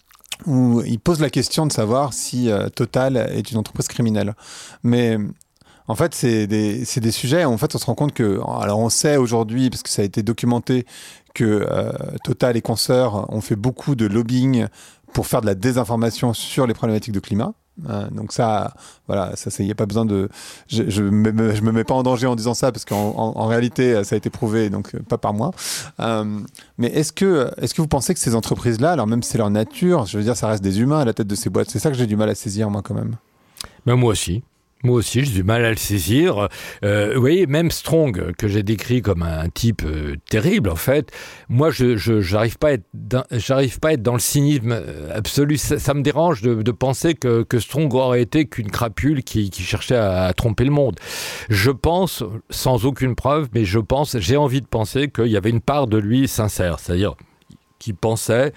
où il pose la question de savoir si euh, Total est une entreprise criminelle. Mais en fait, c'est des, c'est des sujets, en fait, on se rend compte que, alors on sait aujourd'hui, parce que ça a été documenté, que euh, Total et consorts ont fait beaucoup de lobbying pour faire de la désinformation sur les problématiques de climat. Euh, donc ça, voilà, ça, il n'y a pas besoin de... Je ne je me, je me mets pas en danger en disant ça, parce qu'en en, en réalité, ça a été prouvé, donc pas par moi. Euh, mais est-ce que, est-ce que vous pensez que ces entreprises-là, alors même si c'est leur nature, je veux dire, ça reste des humains à la tête de ces boîtes, c'est ça que j'ai du mal à saisir, moi, quand même. Ben, moi aussi. Moi aussi, j'ai du mal à le saisir. Euh, vous voyez, même Strong, que j'ai décrit comme un type euh, terrible, en fait, moi, je, je j'arrive pas à être dans, j'arrive pas à être dans le cynisme absolu. Ça, ça me dérange de, de penser que, que Strong aurait été qu'une crapule qui, qui cherchait à, à tromper le monde. Je pense, sans aucune preuve, mais je pense, j'ai envie de penser qu'il y avait une part de lui sincère, c'est-à-dire qui pensait...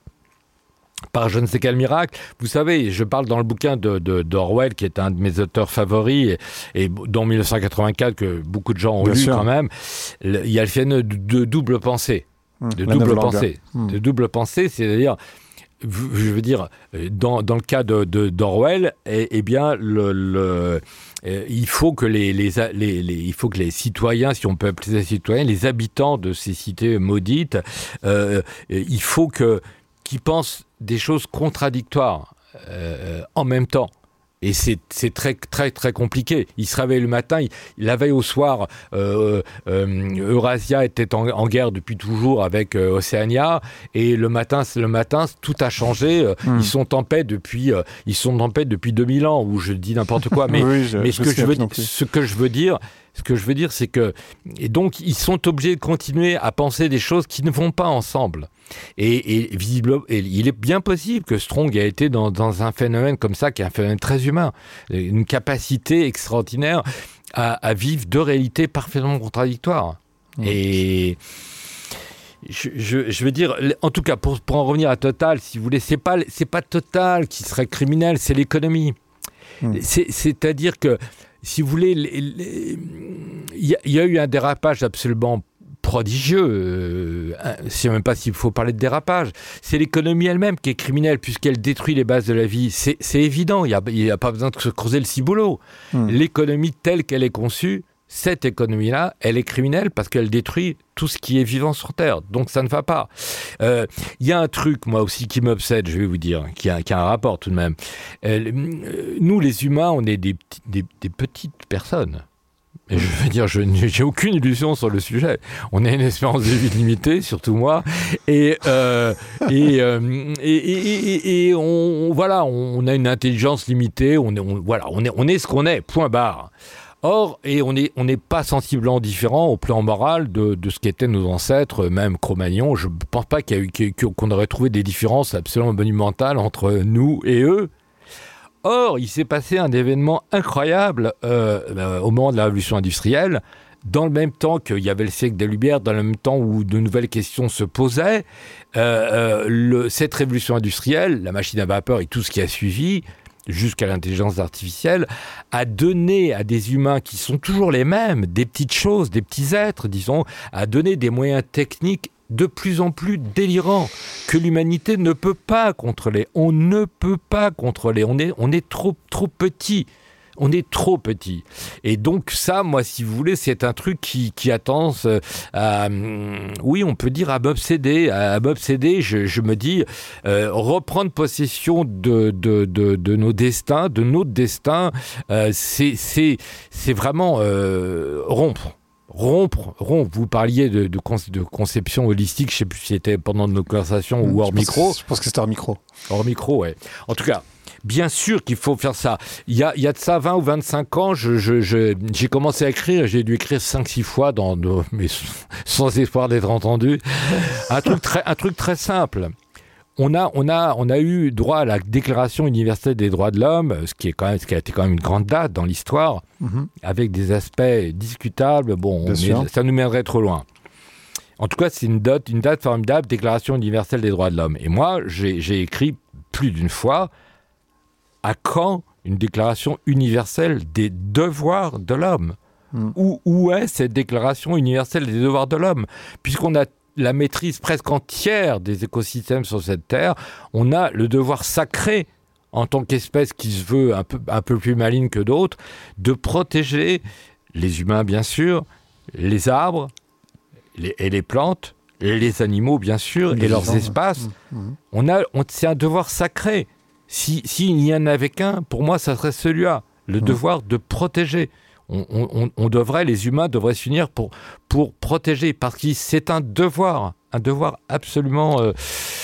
par je ne sais quel miracle. Vous savez, je parle dans le bouquin de, de, d'Orwell, qui est un de mes auteurs favoris, et, et dont mille neuf cent quatre-vingt-quatre, que beaucoup de gens ont Bien lu sûr. Quand même. Le, il y a le phénomène de, de double pensée. Mmh, de double pensée. Mmh. De double pensée, c'est-à-dire, je veux dire, dans, dans le cas de, de, d'Orwell, eh, eh bien, le... le il faut que les, les, les, les, il faut que les citoyens, si on peut appeler ça citoyens, les habitants de ces cités maudites, euh, il faut que qui pensent des choses contradictoires euh, en même temps. Et c'est, c'est très, très, très compliqué. Il se réveille le matin, il, la veille au soir, euh, euh, Eurasia était en, en guerre depuis toujours avec euh, Océania, et le matin, le matin, tout a changé. Mmh. Ils sont en paix depuis, euh, ils sont en paix depuis deux mille ans, ou je dis n'importe quoi. Mais, oui, je, mais ce, je que je veux, ce que je veux dire, ce que je veux dire, c'est que, et donc, ils sont obligés de continuer à penser des choses qui ne vont pas ensemble. Et, et, visiblement, et il est bien possible que Strong ait été dans, dans un phénomène comme ça, qui est un phénomène très humain, une capacité extraordinaire à, à vivre deux réalités parfaitement contradictoires. Mmh. Et je, je, je veux dire, en tout cas, pour, pour en revenir à Total, si vous voulez, c'est pas, c'est pas Total qui serait criminel, c'est l'économie. Mmh. C'est, c'est-à-dire que, si vous voulez, il y, y a eu un dérapage absolument prodigieux. Euh, je ne sais même pas s'il faut parler de dérapage. C'est l'économie elle-même qui est criminelle puisqu'elle détruit les bases de la vie. C'est, c'est évident, il n'y a, a pas besoin de se creuser le ciboulot. Mmh. L'économie telle qu'elle est conçue, cette économie-là, elle est criminelle parce qu'elle détruit tout ce qui est vivant sur Terre. Donc ça ne va pas. Il euh, y a un truc, moi aussi, qui m'obsède, je vais vous dire, qui a, qui a un rapport tout de même. Euh, nous, les humains, on est des, des, des petites personnes. Et je veux dire, je j'ai aucune illusion sur le sujet. On a une espérance de vie limitée, surtout moi, et euh, et, euh, et, et, et, et on voilà, on a une intelligence limitée. On est on, voilà, on est on est ce qu'on est. Point barre. Or, et on n'est on n'est pas sensiblement différent au plan moral de, de ce qu'étaient nos ancêtres, même Cro-Magnon. Je ne pense pas qu'il y a eu, qu'on aurait trouvé des différences absolument monumentales entre nous et eux. Or, il s'est passé un événement incroyable euh, euh, au moment de la révolution industrielle, dans le même temps qu'il y avait le siècle des Lumières, dans le même temps où de nouvelles questions se posaient. Euh, euh, le, cette révolution industrielle, la machine à vapeur et tout ce qui a suivi, jusqu'à l'intelligence artificielle, a donné à des humains qui sont toujours les mêmes, des petites choses, des petits êtres, disons, a donné des moyens techniques de plus en plus délirants que l'humanité ne peut pas contrôler. On ne peut pas contrôler. On est, on est trop, trop petit. On est trop petit. Et donc ça, moi, si vous voulez, c'est un truc qui, qui a tendance à, oui, on peut dire à m'obséder. À m'obséder, je, je me dis, euh, reprendre possession de, de, de, de nos destins, de notre destin, euh, c'est, c'est, c'est vraiment euh, rompre. Rompre, rompre. Vous parliez de, de, de conception holistique, je ne sais plus si c'était pendant nos conversations mmh, ou hors je micro. Que, je pense que c'était hors micro. Hors micro, ouais. En tout cas, bien sûr qu'il faut faire ça. Il y a, il y a de ça vingt ou vingt-cinq ans, je, je, je, j'ai commencé à écrire, j'ai dû écrire cinq six fois, dans, dans, mais sans espoir d'être entendu. Un truc très, un truc très simple. On a, on, a, on a eu droit à la Déclaration universelle des droits de l'homme, ce qui, est quand même, ce qui a été quand même une grande date dans l'histoire, mmh. avec des aspects discutables. Bon, mais ça nous mènerait trop loin. En tout cas, c'est une date, une date formidable, Déclaration universelle des droits de l'homme. Et moi, j'ai, j'ai écrit plus d'une fois, à quand une Déclaration universelle des devoirs de l'homme ? mmh. où, où est cette Déclaration universelle des devoirs de l'homme ? Puisqu'on a la maîtrise presque entière des écosystèmes sur cette terre, on a le devoir sacré, en tant qu'espèce qui se veut un peu, un peu plus maligne que d'autres, de protéger les humains, bien sûr, les arbres les, et les plantes, les animaux, bien sûr, les et leurs vivants. Espaces. Mmh. On a, on, c'est un devoir sacré. Si, s'il n'y en avait qu'un, pour moi, ça serait celui-là, le mmh. devoir de protéger. On, on, on devrait, les humains devraient s'unir pour, pour protéger, parce que c'est un devoir, un devoir absolument... Euh,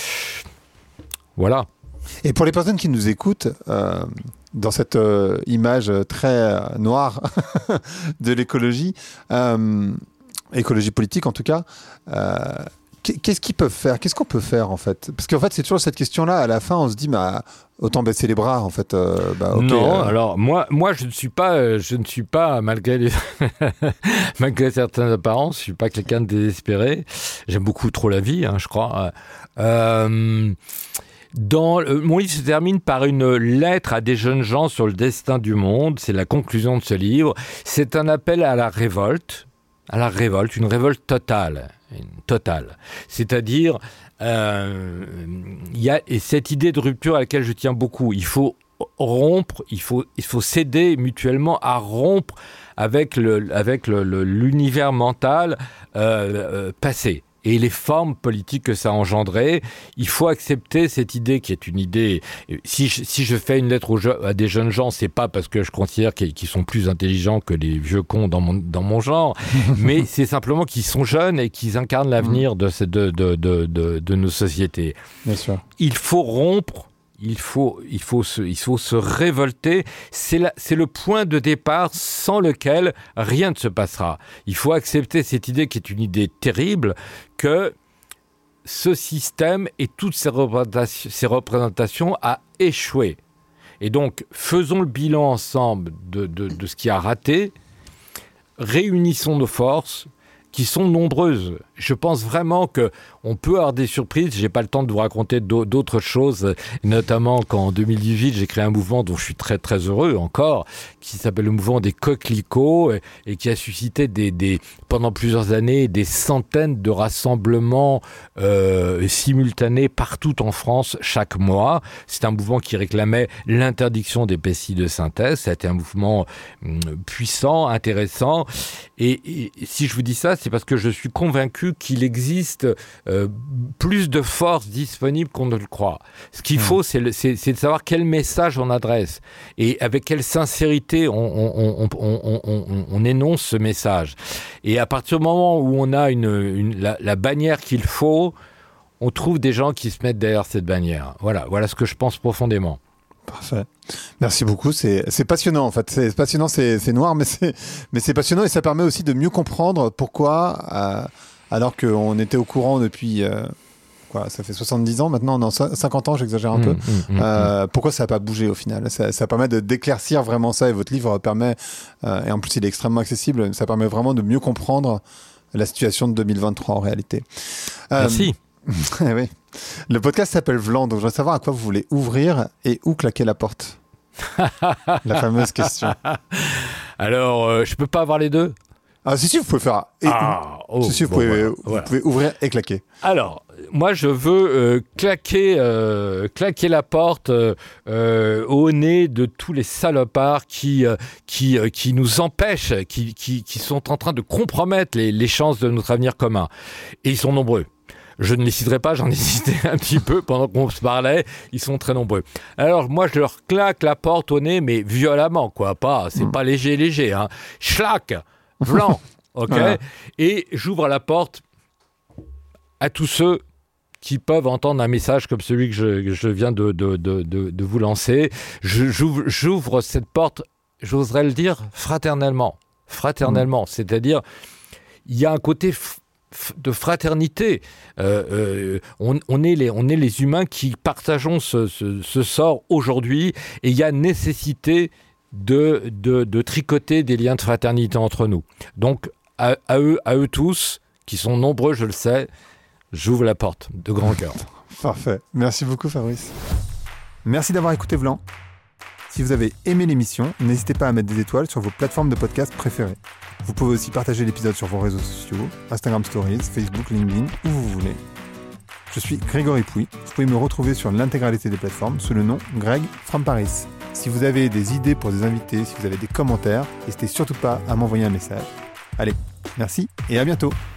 voilà. Et pour les personnes qui nous écoutent, euh, dans cette euh, image très euh, noire de l'écologie, euh, écologie politique en tout cas, euh, qu'est-ce qu'ils peuvent faire ? Qu'est-ce qu'on peut faire en fait ? Parce qu'en fait, c'est toujours cette question-là. À la fin, on se dit, bah, autant baisser les bras en fait. Euh, bah, okay, non, euh... alors moi, moi, je ne suis pas, euh, je ne suis pas malgré les malgré certaines apparences, je suis pas quelqu'un de désespéré. J'aime beaucoup trop la vie, hein, je crois. Euh, dans euh, mon livre se termine par une lettre à des jeunes gens sur le destin du monde. C'est la conclusion de ce livre. C'est un appel à la révolte, à la révolte, une révolte totale. Totale. C'est-à-dire, euh, il y a et cette idée de rupture à laquelle je tiens beaucoup. Il faut rompre, il faut, il faut s'aider mutuellement à rompre avec, le, avec le, le, l'univers mental euh, euh, passé. Et les formes politiques que ça a engendré, il faut accepter cette idée qui est une idée... Si je, si je fais une lettre aux je, à des jeunes gens, c'est pas parce que je considère qu'ils, qu'ils sont plus intelligents que les vieux cons dans mon, dans mon genre, mais c'est simplement qu'ils sont jeunes et qu'ils incarnent l'avenir de, de, de, de, de, de nos sociétés. Bien sûr. Il faut rompre, il faut, il faut, se, il faut se révolter. C'est, la, c'est le point de départ sans lequel rien ne se passera. Il faut accepter cette idée qui est une idée terrible, que ce système et toutes ces représentations, ces représentations a échoué. Et donc, faisons le bilan ensemble de, de, de ce qui a raté, réunissons nos forces, qui sont nombreuses. je pense vraiment que on peut avoir des surprises. J'ai pas le temps de vous raconter d'autres choses, notamment qu'en deux mille dix-huit, j'ai créé un mouvement dont je suis très très heureux encore, qui s'appelle le mouvement des coquelicots et, et qui a suscité des, des, pendant plusieurs années des centaines de rassemblements euh, simultanés partout en France chaque mois. C'est un mouvement qui réclamait l'interdiction des pesticides de synthèse. C'était un mouvement hum, puissant, intéressant. Et, et si je vous dis ça, c'est parce que je suis convaincu qu'il existe euh, plus de force disponible qu'on ne le croit. Ce qu'il mmh. faut, c'est, le, c'est, c'est de savoir quel message on adresse et avec quelle sincérité on, on, on, on, on, on énonce ce message. Et à partir du moment où on a une, une, la, la bannière qu'il faut, on trouve des gens qui se mettent derrière cette bannière. Voilà, voilà ce que je pense profondément. Parfait. Merci beaucoup. C'est, c'est passionnant en fait. C'est passionnant, c'est, c'est noir, mais c'est, mais c'est passionnant et ça permet aussi de mieux comprendre pourquoi, euh, alors qu'on était au courant depuis, euh, quoi, ça fait soixante-dix ans maintenant, non, cinquante ans, j'exagère un mmh, peu, mmh, euh, mmh. pourquoi ça n'a pas bougé au final. Ça, ça permet de d'éclaircir vraiment ça et votre livre permet, euh, et en plus il est extrêmement accessible, ça permet vraiment de mieux comprendre la situation de deux mille vingt-trois en réalité. Euh, Merci. Oui. Le podcast s'appelle Vlan, donc je voudrais savoir à quoi vous voulez ouvrir et où claquer la porte. La fameuse question. Alors, euh, je peux pas avoir les deux ? Ah si, si, vous pouvez faire... Et, ah, oh, si, si, vous, bon, pouvez, voilà, vous voilà. pouvez ouvrir et claquer. Alors, moi, je veux euh, claquer, euh, claquer la porte euh, euh, au nez de tous les salopards qui, euh, qui, euh, qui nous empêchent, qui, qui, qui sont en train de compromettre les, les chances de notre avenir commun. Et ils sont nombreux. Je ne les citerai pas, j'en ai cité un petit peu pendant qu'on se parlait, ils sont très nombreux. Alors moi je leur claque la porte au nez, mais violemment, quoi, pas, c'est mmh. pas léger, léger, hein. Schlac, blanc, ok voilà. Et j'ouvre la porte à tous ceux qui peuvent entendre un message comme celui que je, je viens de, de, de, de, de vous lancer. Je, j'ouvre, j'ouvre cette porte, j'oserais le dire, fraternellement, fraternellement, mmh. c'est-à-dire, il y a un côté... F- de fraternité. Euh, euh, on, on, est les, on est les humains qui partageons ce, ce, ce sort aujourd'hui et il y a nécessité de, de, de tricoter des liens de fraternité entre nous. Donc, à, à, eux, à eux tous, qui sont nombreux, je le sais, j'ouvre la porte de grand cœur. Parfait. Merci beaucoup, Fabrice. Merci d'avoir écouté Vlan. Si vous avez aimé l'émission, n'hésitez pas à mettre des étoiles sur vos plateformes de podcast préférées. Vous pouvez aussi partager l'épisode sur vos réseaux sociaux, Instagram Stories, Facebook, LinkedIn, où vous voulez. Je suis Grégory Pouy. Vous pouvez me retrouver sur l'intégralité des plateformes sous le nom Greg from Paris. Si vous avez des idées pour des invités, si vous avez des commentaires, n'hésitez surtout pas à m'envoyer un message. Allez, merci et à bientôt.